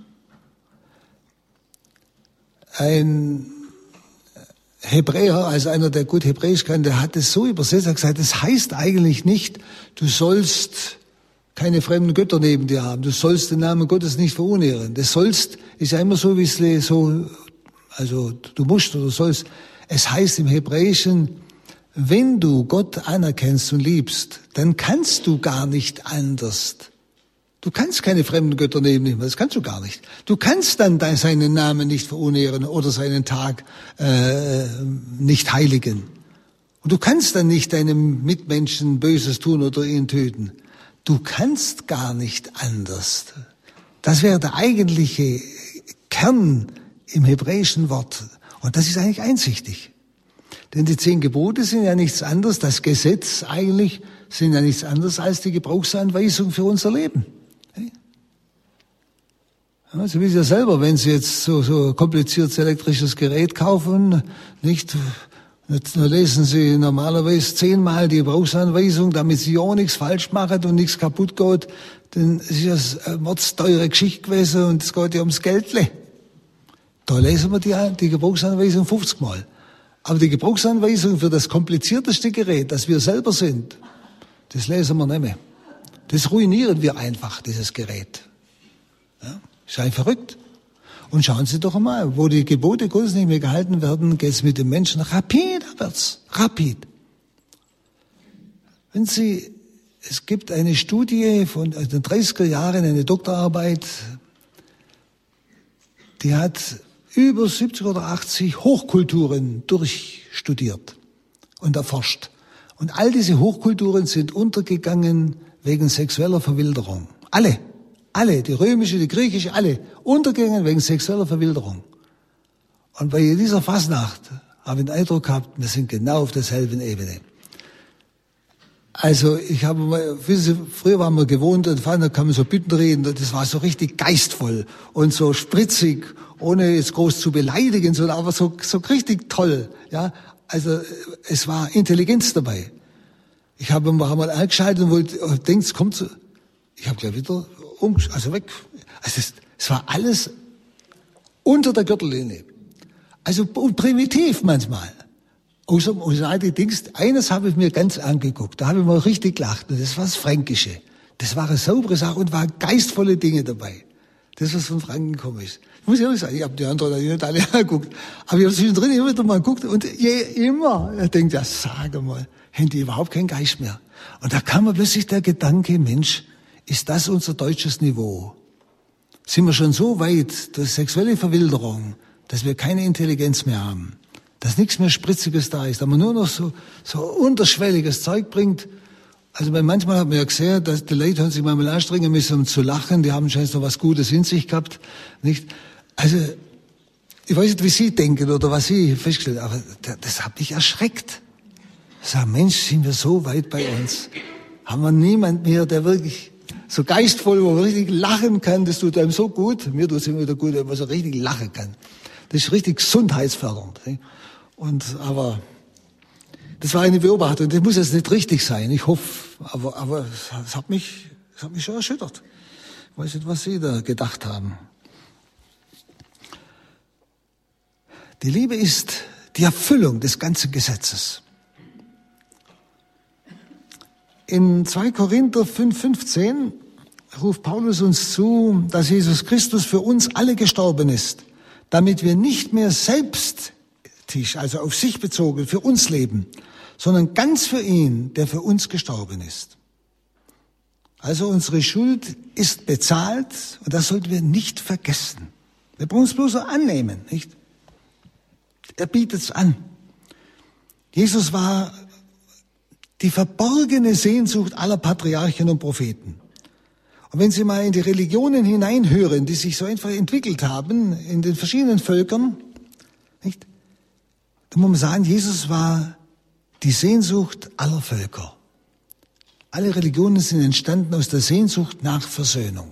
Ein Hebräer, also einer, der gut Hebräisch kann, der hat es so übersetzt, er hat gesagt, das heißt eigentlich nicht, du sollst keine fremden Götter neben dir haben, du sollst den Namen Gottes nicht verunehren. Das sollst ist ja immer so, wie es so, also du musst oder sollst. Es heißt im Hebräischen, wenn du Gott anerkennst und liebst, dann kannst du gar nicht anders. Du kannst keine fremden Götter neben ihm, das kannst du gar nicht. Du kannst dann seinen Namen nicht verunehren oder seinen Tag äh, nicht heiligen. Und du kannst dann nicht deinem Mitmenschen Böses tun oder ihn töten. Du kannst gar nicht anders. Das wäre der eigentliche Kern im hebräischen Wort. Und das ist eigentlich einsichtig. Denn die zehn Gebote sind ja nichts anderes, das Gesetz eigentlich sind ja nichts anderes als die Gebrauchsanweisung für unser Leben. Ja, Sie wissen ja selber, wenn Sie jetzt so, so kompliziertes elektrisches Gerät kaufen, nicht, dann lesen Sie normalerweise zehnmal die Gebrauchsanweisung, damit Sie auch nichts falsch machen und nichts kaputt geht, dann ist das eine mordsteure Geschichte gewesen und es geht ja ums Geldle. Da lesen wir die, die Gebrauchsanweisung fünfzig Mal. Aber die Gebrauchsanweisung für das komplizierteste Gerät, das wir selber sind, das lesen wir nicht mehr. Das ruinieren wir einfach, dieses Gerät. Ja, ist einfach verrückt. Und schauen Sie doch einmal, wo die Gebote Gottes nicht mehr gehalten werden, geht es mit den Menschen rapid abwärts. Rapid. Wenn Sie, es gibt eine Studie von den dreißiger Jahren, eine Doktorarbeit, die hat über siebzig oder achtzig Hochkulturen durchstudiert und erforscht. Und all diese Hochkulturen sind untergegangen wegen sexueller Verwilderung. Alle, alle, die römische, die griechische, alle, untergegangen wegen sexueller Verwilderung. Und bei dieser Fasnacht habe ich den Eindruck gehabt, wir sind genau auf derselben Ebene. Also ich habe mal, früher waren wir gewohnt, und da kann man so Bütten reden, das war so richtig geistvoll und so spritzig, ohne jetzt groß zu beleidigen, sondern aber so, so richtig toll, ja. Also es war Intelligenz dabei. Ich habe mal eingeschaltet und wollte, denkt, es kommt so, ich habe gleich wieder um, also weg. Also es, es war alles unter der Gürtellinie. Also primitiv manchmal. Außer, außer die Dings, eines habe ich mir ganz angeguckt, da habe ich mal richtig gelacht, und das war das Fränkische. Das war eine saubere Sache und waren geistvolle Dinge dabei. Das, was von Franken gekommen ist. Ich muss ehrlich sagen, ich habe die anderen nicht alle angeguckt, aber ich habe zwischendrin immer wieder mal geguckt und je immer, er denkt, ja, sage mal, haben die überhaupt keinen Geist mehr? Und da kam mir plötzlich der Gedanke, Mensch, ist das unser deutsches Niveau? Sind wir schon so weit durch sexuelle Verwilderung, dass wir keine Intelligenz mehr haben? Dass nichts mehr Spritziges da ist, aber nur noch so, so unterschwelliges Zeug bringt. Also manchmal hat man ja gesehen, dass die Leute haben sich manchmal anstrengen müssen, um zu lachen. Die haben scheinbar noch was Gutes in sich gehabt, nicht? Also, ich weiß nicht, wie Sie denken oder was Sie festgestellt haben, aber das hat mich erschreckt. Ich sage, Mensch, sind wir so weit bei uns? Haben wir niemand mehr, der wirklich so geistvoll, wo man richtig lachen kann, das tut einem so gut. Mir tut es immer wieder gut, wenn man so richtig lachen kann. Das ist richtig gesundheitsfördernd. Und, aber, das war eine Beobachtung, das muss jetzt nicht richtig sein, ich hoffe, aber, aber, es hat mich, es hat mich schon erschüttert. Ich weiß nicht, was Sie da gedacht haben. Die Liebe ist die Erfüllung des ganzen Gesetzes. In zwei Korinther fünf fünfzehn ruft Paulus uns zu, dass Jesus Christus für uns alle gestorben ist, damit wir nicht mehr selbst also auf sich bezogen, für uns leben, sondern ganz für ihn, der für uns gestorben ist. Also unsere Schuld ist bezahlt und das sollten wir nicht vergessen. Wir brauchen es bloß so annehmen, nicht? Er bietet es an. Jesus war die verborgene Sehnsucht aller Patriarchen und Propheten. Und wenn Sie mal in die Religionen hineinhören, die sich so einfach entwickelt haben, in den verschiedenen Völkern, nicht? Da muss man sagen, Jesus war die Sehnsucht aller Völker. Alle Religionen sind entstanden aus der Sehnsucht nach Versöhnung.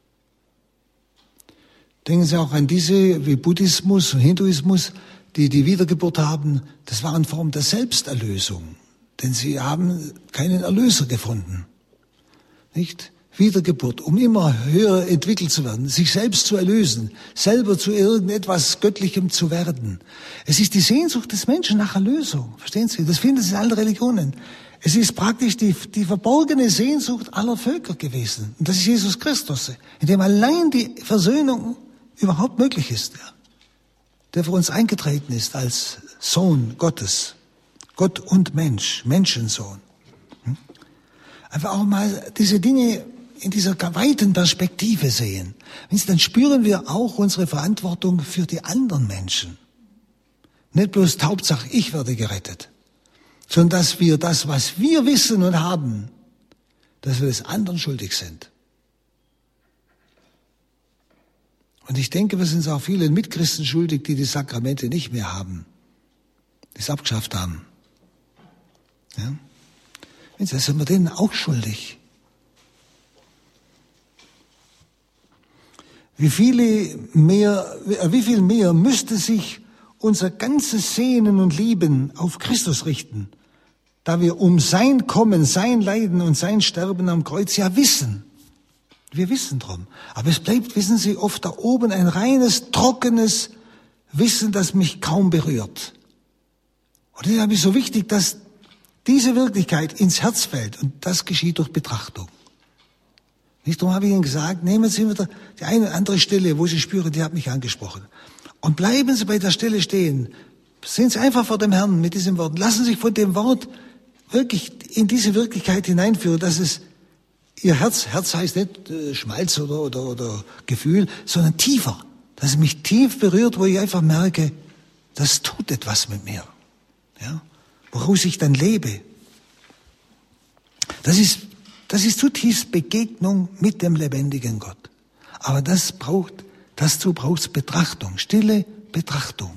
Denken Sie auch an diese, wie Buddhismus und Hinduismus, die die Wiedergeburt haben, das war eine Form der Selbsterlösung. Denn sie haben keinen Erlöser gefunden. Nicht? Wiedergeburt, um immer höher entwickelt zu werden, sich selbst zu erlösen, selber zu irgendetwas Göttlichem zu werden. Es ist die Sehnsucht des Menschen nach Erlösung. Verstehen Sie? Das finden Sie in allen Religionen. Es ist praktisch die, die verborgene Sehnsucht aller Völker gewesen. Und das ist Jesus Christus, in dem allein die Versöhnung überhaupt möglich ist. Ja. Der für uns eingetreten ist als Sohn Gottes. Gott und Mensch, Menschensohn. Hm? Einfach auch mal diese Dinge in dieser weiten Perspektive sehen. Dann spüren wir auch unsere Verantwortung für die anderen Menschen. Nicht bloß Hauptsache, ich werde gerettet, sondern dass wir das, was wir wissen und haben, dass wir das anderen schuldig sind. Und ich denke, wir sind es auch vielen Mitchristen schuldig, die die Sakramente nicht mehr haben, die es abgeschafft haben. Ja? Das sind wir denen auch schuldig. Wie viele mehr, wie viel mehr müsste sich unser ganzes Sehnen und Lieben auf Christus richten, da wir um sein Kommen, sein Leiden und sein Sterben am Kreuz ja wissen. Wir wissen drum. Aber es bleibt, wissen Sie, oft da oben ein reines, trockenes Wissen, das mich kaum berührt. Und das ist nämlich so wichtig, dass diese Wirklichkeit ins Herz fällt. Und das geschieht durch Betrachtung. Nicht, darum habe ich Ihnen gesagt, nehmen Sie wieder die eine oder andere Stelle, wo Sie spüren, die hat mich angesprochen. Und bleiben Sie bei der Stelle stehen. Sind Sie einfach vor dem Herrn mit diesem Wort. Lassen Sie sich von dem Wort wirklich in diese Wirklichkeit hineinführen, dass es Ihr Herz, Herz heißt nicht äh, Schmalz oder, oder, oder Gefühl, sondern tiefer. Dass es mich tief berührt, wo ich einfach merke, das tut etwas mit mir. Ja? Woraus ich dann lebe. Das ist, das ist zutiefst Begegnung mit dem lebendigen Gott. Aber das braucht, dazu braucht es Betrachtung, stille Betrachtung.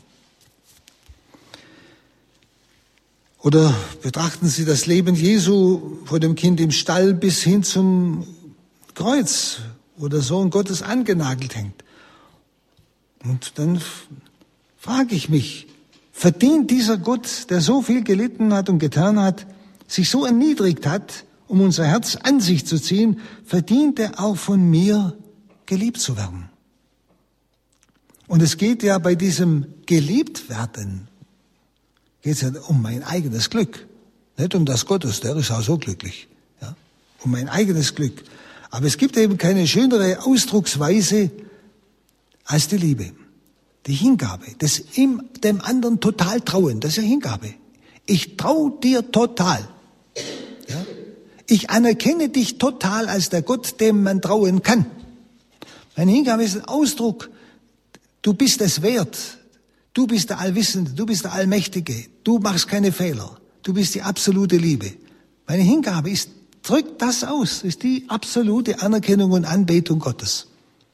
Oder betrachten Sie das Leben Jesu von dem Kind im Stall bis hin zum Kreuz, wo der Sohn Gottes angenagelt hängt. Und dann frage ich mich, verdient dieser Gott, der so viel gelitten hat und getan hat, sich so erniedrigt hat, um unser Herz an sich zu ziehen, verdient er auch von mir, geliebt zu werden? Und es geht ja bei diesem Geliebtwerden, geht es ja um mein eigenes Glück. Nicht um das Gottes, der ist auch so glücklich. Ja? Um mein eigenes Glück. Aber es gibt eben keine schönere Ausdrucksweise als die Liebe. Die Hingabe, das ihm, dem anderen total trauen, das ist ja Hingabe. Ich trau dir total. Ja? Ich anerkenne dich total als der Gott, dem man trauen kann. Meine Hingabe ist ein Ausdruck, du bist es wert. Du bist der Allwissende, du bist der Allmächtige. Du machst keine Fehler. Du bist die absolute Liebe. Meine Hingabe ist, drückt das aus, ist die absolute Anerkennung und Anbetung Gottes.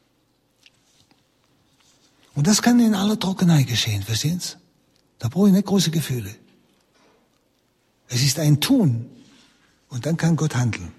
Und das kann in aller Trockenheit geschehen, verstehen Sie? Da brauche ich nicht große Gefühle. Es ist ein Tun und dann kann Gott handeln.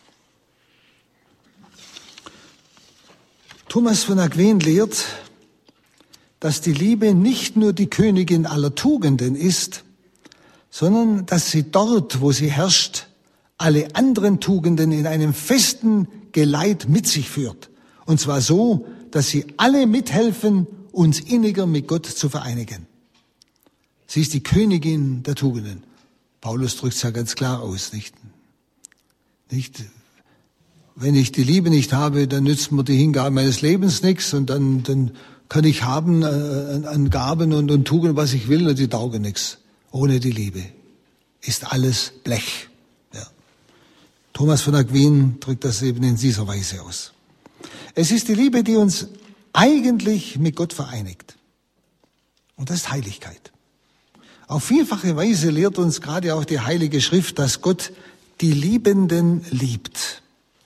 Thomas von Aquin lehrt, dass die Liebe nicht nur die Königin aller Tugenden ist, sondern dass sie dort, wo sie herrscht, alle anderen Tugenden in einem festen Geleit mit sich führt. Und zwar so, dass sie alle mithelfen, uns inniger mit Gott zu vereinigen. Sie ist die Königin der Tugenden. Paulus drückt es ja ganz klar aus, nicht? Nicht? Wenn ich die Liebe nicht habe, dann nützt mir die Hingabe meines Lebens nichts und dann, dann kann ich haben äh, an Gaben und, und Tugenden, was ich will, und die taugen nichts. Ohne die Liebe ist alles Blech. Ja. Thomas von Aquin drückt das eben in dieser Weise aus. Es ist die Liebe, die uns eigentlich mit Gott vereinigt. Und das ist Heiligkeit. Auf vielfache Weise lehrt uns gerade auch die Heilige Schrift, dass Gott die Liebenden liebt.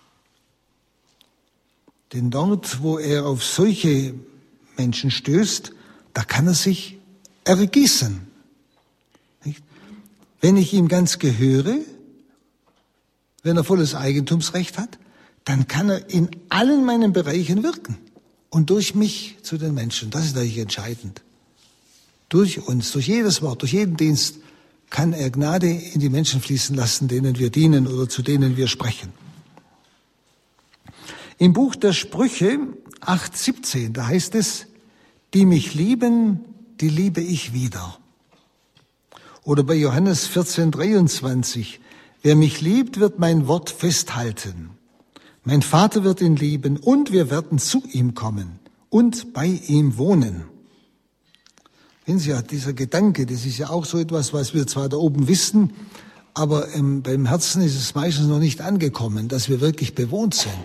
Denn dort, wo er auf solche Menschen stößt, da kann er sich ergießen. Nicht? Wenn ich ihm ganz gehöre, wenn er volles Eigentumsrecht hat, dann kann er in allen meinen Bereichen wirken. Und durch mich zu den Menschen. Das ist eigentlich entscheidend. Durch uns, durch jedes Wort, durch jeden Dienst kann er Gnade in die Menschen fließen lassen, denen wir dienen oder zu denen wir sprechen. Im Buch der Sprüche acht siebzehn, da heißt es, die mich lieben, die liebe ich wieder. Oder bei Johannes vierzehn dreiundzwanzig, wer mich liebt, wird mein Wort festhalten. Mein Vater wird ihn lieben und wir werden zu ihm kommen und bei ihm wohnen. Wenn Sie ja, dieser Gedanke, das ist ja auch so etwas, was wir zwar da oben wissen, aber ähm, beim Herzen ist es meistens noch nicht angekommen, dass wir wirklich bewohnt sind.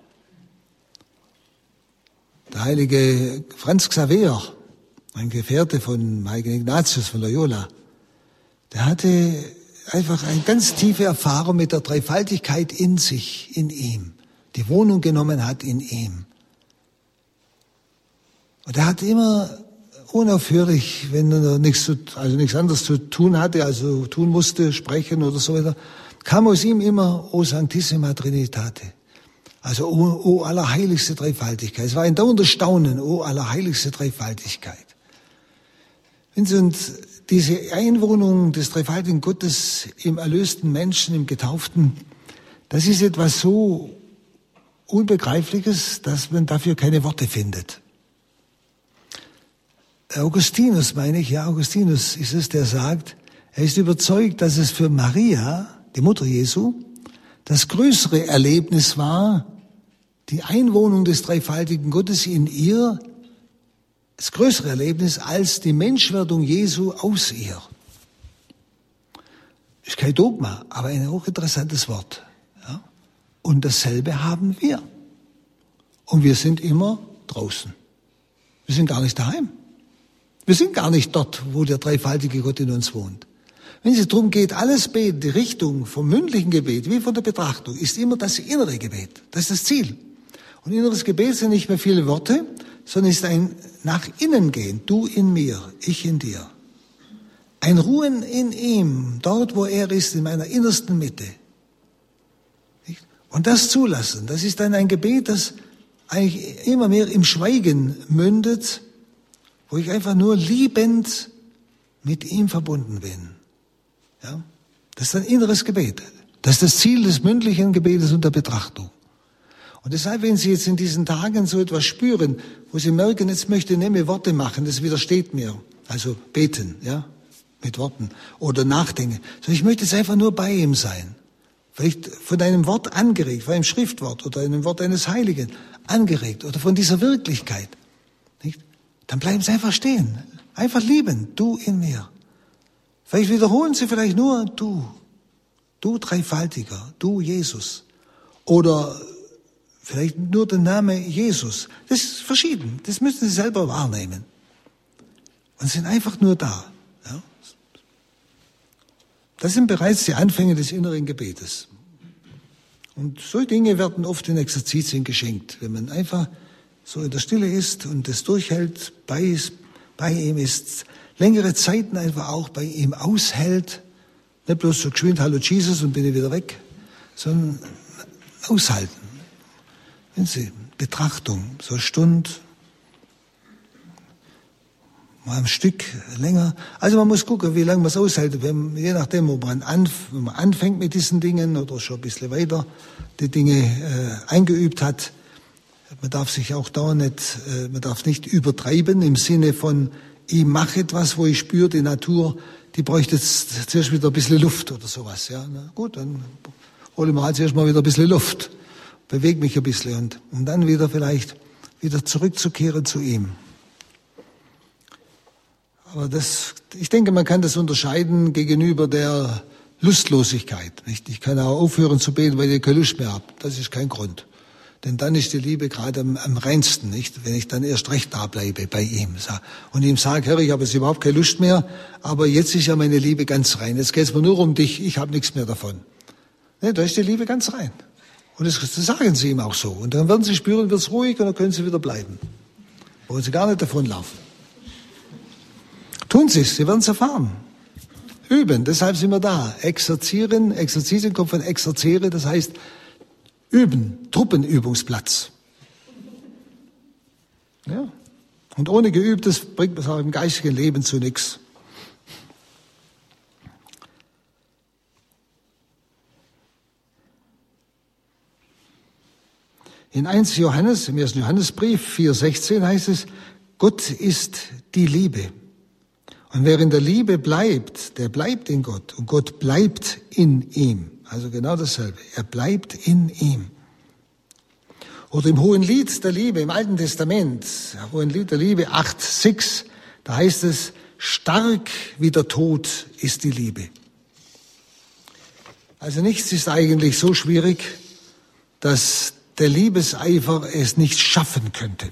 Der heilige Franz Xaver, ein Gefährte von Heiligen Ignatius von Loyola, der hatte einfach eine ganz tiefe Erfahrung mit der Dreifaltigkeit in sich, in ihm, die Wohnung genommen hat in ihm. Und er hat immer unaufhörlich, wenn er nichts, also nichts anderes zu tun hatte, also tun musste, sprechen oder so weiter, kam aus ihm immer O Sanctissima Trinitate. Also O, o allerheiligste Dreifaltigkeit. Es war ein dauerndes Staunen, O allerheiligste Dreifaltigkeit. Wenn Sie uns diese Einwohnung des dreifaltigen Gottes im erlösten Menschen, im Getauften, das ist etwas so Unbegreifliches, dass man dafür keine Worte findet. Augustinus, meine ich, ja, Augustinus ist es, der sagt, er ist überzeugt, dass es für Maria, die Mutter Jesu, das größere Erlebnis war, die Einwohnung des dreifaltigen Gottes in ihr, das größere Erlebnis als die Menschwerdung Jesu aus ihr. Ist kein Dogma, aber ein hochinteressantes Wort. Ja? Und dasselbe haben wir. Und wir sind immer draußen. Wir sind gar nicht daheim. Wir sind gar nicht dort, wo der dreifaltige Gott in uns wohnt. Wenn es darum geht, alles beten, die Richtung vom mündlichen Gebet wie von der Betrachtung, ist immer das innere Gebet. Das ist das Ziel. Und inneres Gebet sind nicht mehr viele Worte, sondern ist ein nach innen gehen. Du in mir, ich in dir. Ein Ruhen in ihm, dort wo er ist, in meiner innersten Mitte. Und das zulassen, das ist dann ein Gebet, das eigentlich immer mehr im Schweigen mündet, wo ich einfach nur liebend mit ihm verbunden bin. Ja? Das ist ein inneres Gebet. Das ist das Ziel des mündlichen Gebetes und der Betrachtung. Und deshalb, wenn Sie jetzt in diesen Tagen so etwas spüren, wo Sie merken, jetzt möchte ich nicht mehr Worte machen, das widersteht mir. Also beten, ja, mit Worten oder nachdenken. So, ich möchte jetzt einfach nur bei ihm sein. Vielleicht von einem Wort angeregt, von einem Schriftwort oder einem Wort eines Heiligen angeregt oder von dieser Wirklichkeit. Nicht? Dann bleiben Sie einfach stehen. Einfach lieben. Du in mir. Vielleicht wiederholen Sie vielleicht nur du. Du Dreifaltiger. Du Jesus. Oder vielleicht nur der Name Jesus. Das ist verschieden. Das müssen Sie selber wahrnehmen. Und sind einfach nur da. Ja? Das sind bereits die Anfänge des inneren Gebetes. Und solche Dinge werden oft in Exerzitien geschenkt. Wenn man einfach so in der Stille ist und das durchhält, bei, bei ihm ist, längere Zeiten einfach auch bei ihm aushält, nicht bloß so geschwind, hallo Jesus und bin ich wieder weg, sondern aushalten. Wenn Sie, Betrachtung, so eine Stunde, mal ein Stück länger. Also man muss gucken, wie lange man es aushält. Wenn, je nachdem, wo man, anf, wo man anfängt mit diesen Dingen oder schon ein bisschen weiter die Dinge äh, eingeübt hat. Man darf sich auch da nicht, äh, man darf nicht übertreiben im Sinne von, ich mache etwas, wo ich spüre, die Natur, die bräuchte jetzt zuerst wieder ein bisschen Luft oder sowas. Ja, na gut, dann hole ich mir halt zuerst mal wieder ein bisschen Luft, bewege mich ein bisschen und um dann wieder vielleicht wieder zurückzukehren zu ihm. Aber das, ich denke, man kann das unterscheiden gegenüber der Lustlosigkeit. Nicht? Ich kann auch aufhören zu beten, weil ich keine Lust mehr habe. Das ist kein Grund. Denn dann ist die Liebe gerade am, am reinsten, nicht? Wenn ich dann erst recht da bleibe bei ihm. Und ihm sage, Herr, ich habe jetzt überhaupt keine Lust mehr, aber jetzt ist ja meine Liebe ganz rein. Jetzt geht es mir nur um dich, ich habe nichts mehr davon. Ne, da ist die Liebe ganz rein. Und das, das sagen Sie ihm auch so. Und dann werden Sie spüren, wird es ruhig und dann können Sie wieder bleiben. Wollen Sie gar nicht davonlaufen. Tun Sie es, Sie werden es erfahren. Üben, deshalb sind wir da. Exerzieren, Exerzitien kommt von exerzere, das heißt üben, Truppenübungsplatz. Ja. Und ohne Geübtes bringt man es auch im geistigen Leben zu nichts. In erster Johannes, im ersten Johannesbrief vier sechzehn heißt es, Gott ist die Liebe. Und wer in der Liebe bleibt, der bleibt in Gott und Gott bleibt in ihm. Also genau dasselbe. Er bleibt in ihm. Oder im Hohen Lied der Liebe, im Alten Testament, Hohen Lied der Liebe acht sechs, da heißt es, stark wie der Tod ist die Liebe. Also nichts ist eigentlich so schwierig, dass der Liebeseifer es nicht schaffen könnte.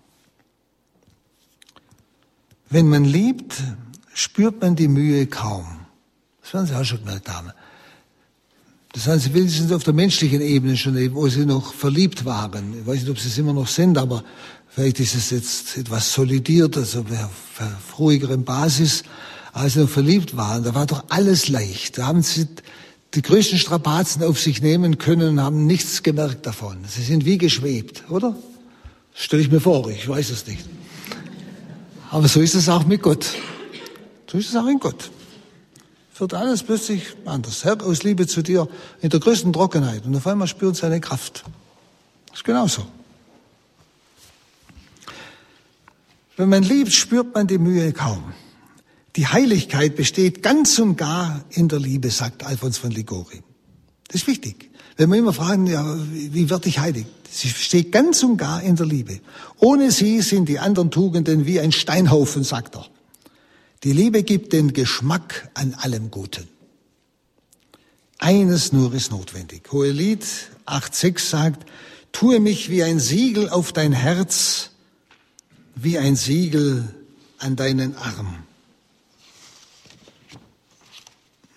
Wenn man liebt, spürt man die Mühe kaum. Das werden Sie auch schon gemerkt haben. Das heißt, Sie wenigstens auf der menschlichen Ebene schon, wo Sie noch verliebt waren. Ich weiß nicht, ob Sie es immer noch sind, aber vielleicht ist es jetzt etwas solidiert, also auf ruhigerem Basis. Als Sie noch verliebt waren, da war doch alles leicht. Da haben Sie die größten Strapazen auf sich nehmen können und haben nichts gemerkt davon. Sie sind wie geschwebt, oder? Das stelle ich mir vor, ich weiß es nicht. Aber so ist es auch mit Gott. So ist es auch in Gott. Wird alles plötzlich anders. Herr, aus Liebe zu dir, in der größten Trockenheit. Und auf einmal spürt seine Kraft. Das ist genauso. Wenn man liebt, spürt man die Mühe kaum. Die Heiligkeit besteht ganz und gar in der Liebe, sagt Alfons von Liguori. Das ist wichtig. Wenn wir immer fragen, ja, wie werde ich heilig? Sie steht ganz und gar in der Liebe. Ohne sie sind die anderen Tugenden wie ein Steinhaufen, sagt er. Die Liebe gibt den Geschmack an allem Guten. Eines nur ist notwendig. Hohelied acht sechs sagt, tue mich wie ein Siegel auf dein Herz, wie ein Siegel an deinen Arm.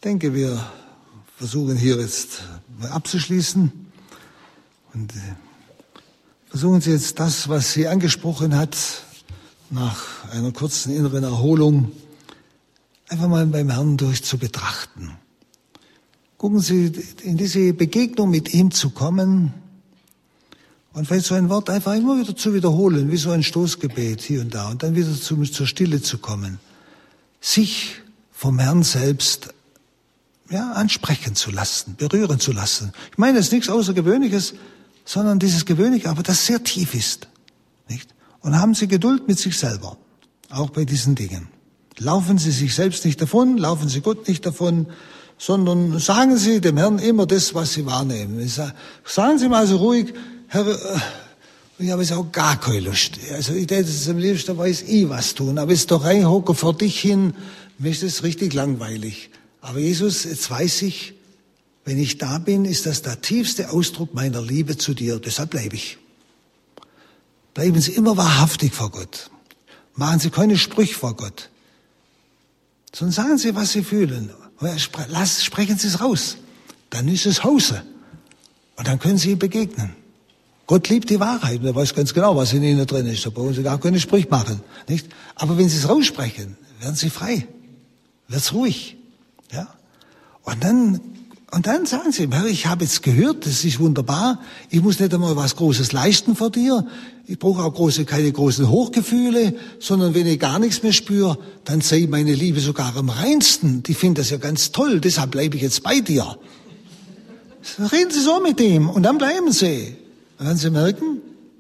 denke, wir versuchen hier jetzt mal abzuschließen und versuchen Sie jetzt das, was sie angesprochen hat, nach einer kurzen inneren Erholung, einfach mal beim Herrn durch zu betrachten. Gucken Sie, in diese Begegnung mit ihm zu kommen und vielleicht so ein Wort einfach immer wieder zu wiederholen, wie so ein Stoßgebet hier und da und dann wieder zu, zur Stille zu kommen. Sich vom Herrn selbst ja, ansprechen zu lassen, berühren zu lassen. Ich meine, das ist nichts Außergewöhnliches, sondern dieses Gewöhnliche, aber das sehr tief ist. Nicht? Und haben Sie Geduld mit sich selber, auch bei diesen Dingen. Laufen Sie sich selbst nicht davon, laufen Sie Gott nicht davon, sondern sagen Sie dem Herrn immer das, was Sie wahrnehmen. Sagen Sie mal so ruhig, Herr, ich habe jetzt auch gar keine Lust. Also ich hätte es am liebsten, weiß ich was tun, aber jetzt doch reinhocken vor dich hin, mir ist das richtig langweilig. Aber Jesus, jetzt weiß ich, wenn ich da bin, ist das der tiefste Ausdruck meiner Liebe zu dir. Deshalb bleibe ich. Bleiben Sie immer wahrhaftig vor Gott. Machen Sie keine Sprüche vor Gott. Sondern sagen Sie, was Sie fühlen. Lass, sprechen Sie es raus. Dann ist es Hause. Und dann können Sie ihm begegnen. Gott liebt die Wahrheit. Und er weiß ganz genau, was in Ihnen drin ist. Da brauchen Sie gar keine Sprüche machen. Nicht? Aber wenn Sie es raussprechen, werden Sie frei. Wird's ruhig. Ja? Und dann Und dann sagen Sie, Herr, ich habe jetzt gehört, das ist wunderbar, ich muss nicht einmal was Großes leisten vor dir, ich brauche auch große, keine großen Hochgefühle, sondern wenn ich gar nichts mehr spüre, dann sei meine Liebe sogar am reinsten. Die finden das ja ganz toll, deshalb bleibe ich jetzt bei dir. Reden Sie so mit ihm und dann bleiben Sie. Dann werden Sie merken,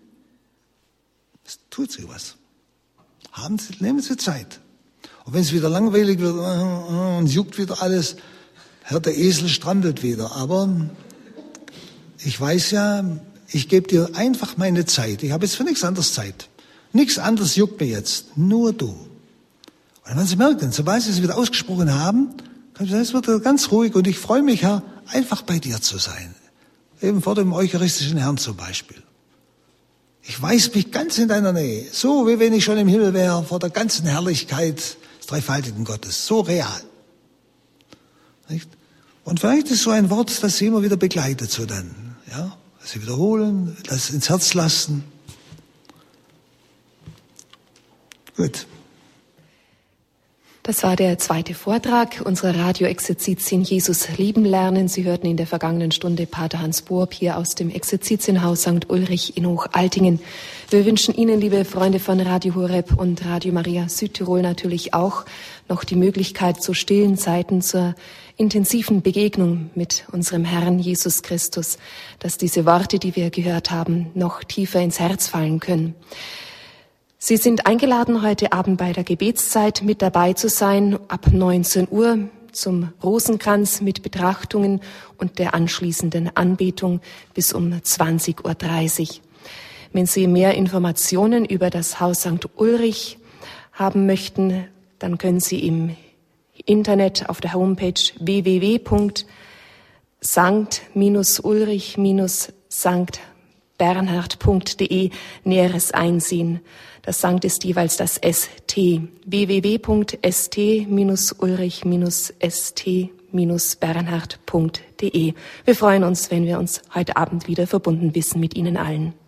es tut sich was. Haben Sie, nehmen Sie Zeit. Und wenn es wieder langweilig wird und juckt wieder alles, Herr, der Esel strandet wieder, aber ich weiß ja, ich gebe dir einfach meine Zeit. Ich habe jetzt für nichts anderes Zeit. Nichts anderes juckt mir jetzt, nur du. Und dann werden Sie merken, sobald Sie es wieder ausgesprochen haben, es wird er ganz ruhig und ich freue mich, Herr, einfach bei dir zu sein. Eben vor dem eucharistischen Herrn zum Beispiel. Ich weiß mich ganz in deiner Nähe, so wie wenn ich schon im Himmel wäre, vor der ganzen Herrlichkeit des dreifaltigen Gottes, so real. Nicht? Und vielleicht ist so ein Wort, das Sie immer wieder begleitet, so dann, ja, dass Sie wiederholen, das ins Herz lassen. Gut. Das war der zweite Vortrag unserer Radioexerzitien Jesus lieben lernen. Sie hörten in der vergangenen Stunde Pater Hans Boorb hier aus dem Exerzitienhaus Sankt Ulrich in Hochaltingen. Wir wünschen Ihnen, liebe Freunde von Radio Horeb und Radio Maria Südtirol, natürlich auch noch die Möglichkeit zu stillen Zeiten, zur intensiven Begegnung mit unserem Herrn Jesus Christus, dass diese Worte, die wir gehört haben, noch tiefer ins Herz fallen können. Sie sind eingeladen, heute Abend bei der Gebetszeit mit dabei zu sein, ab neunzehn Uhr zum Rosenkranz mit Betrachtungen und der anschließenden Anbetung bis um zwanzig Uhr dreißig. Wenn Sie mehr Informationen über das Haus Sankt Ulrich haben möchten, dann können Sie im Internet auf der Homepage w w w punkt sankt ulrich sankt bernhard punkt d e Näheres einsehen. Das Sankt ist jeweils das S T. w w w punkt s t ulrich s t bernhard punkt d e. Wir freuen uns, wenn wir uns heute Abend wieder verbunden wissen mit Ihnen allen.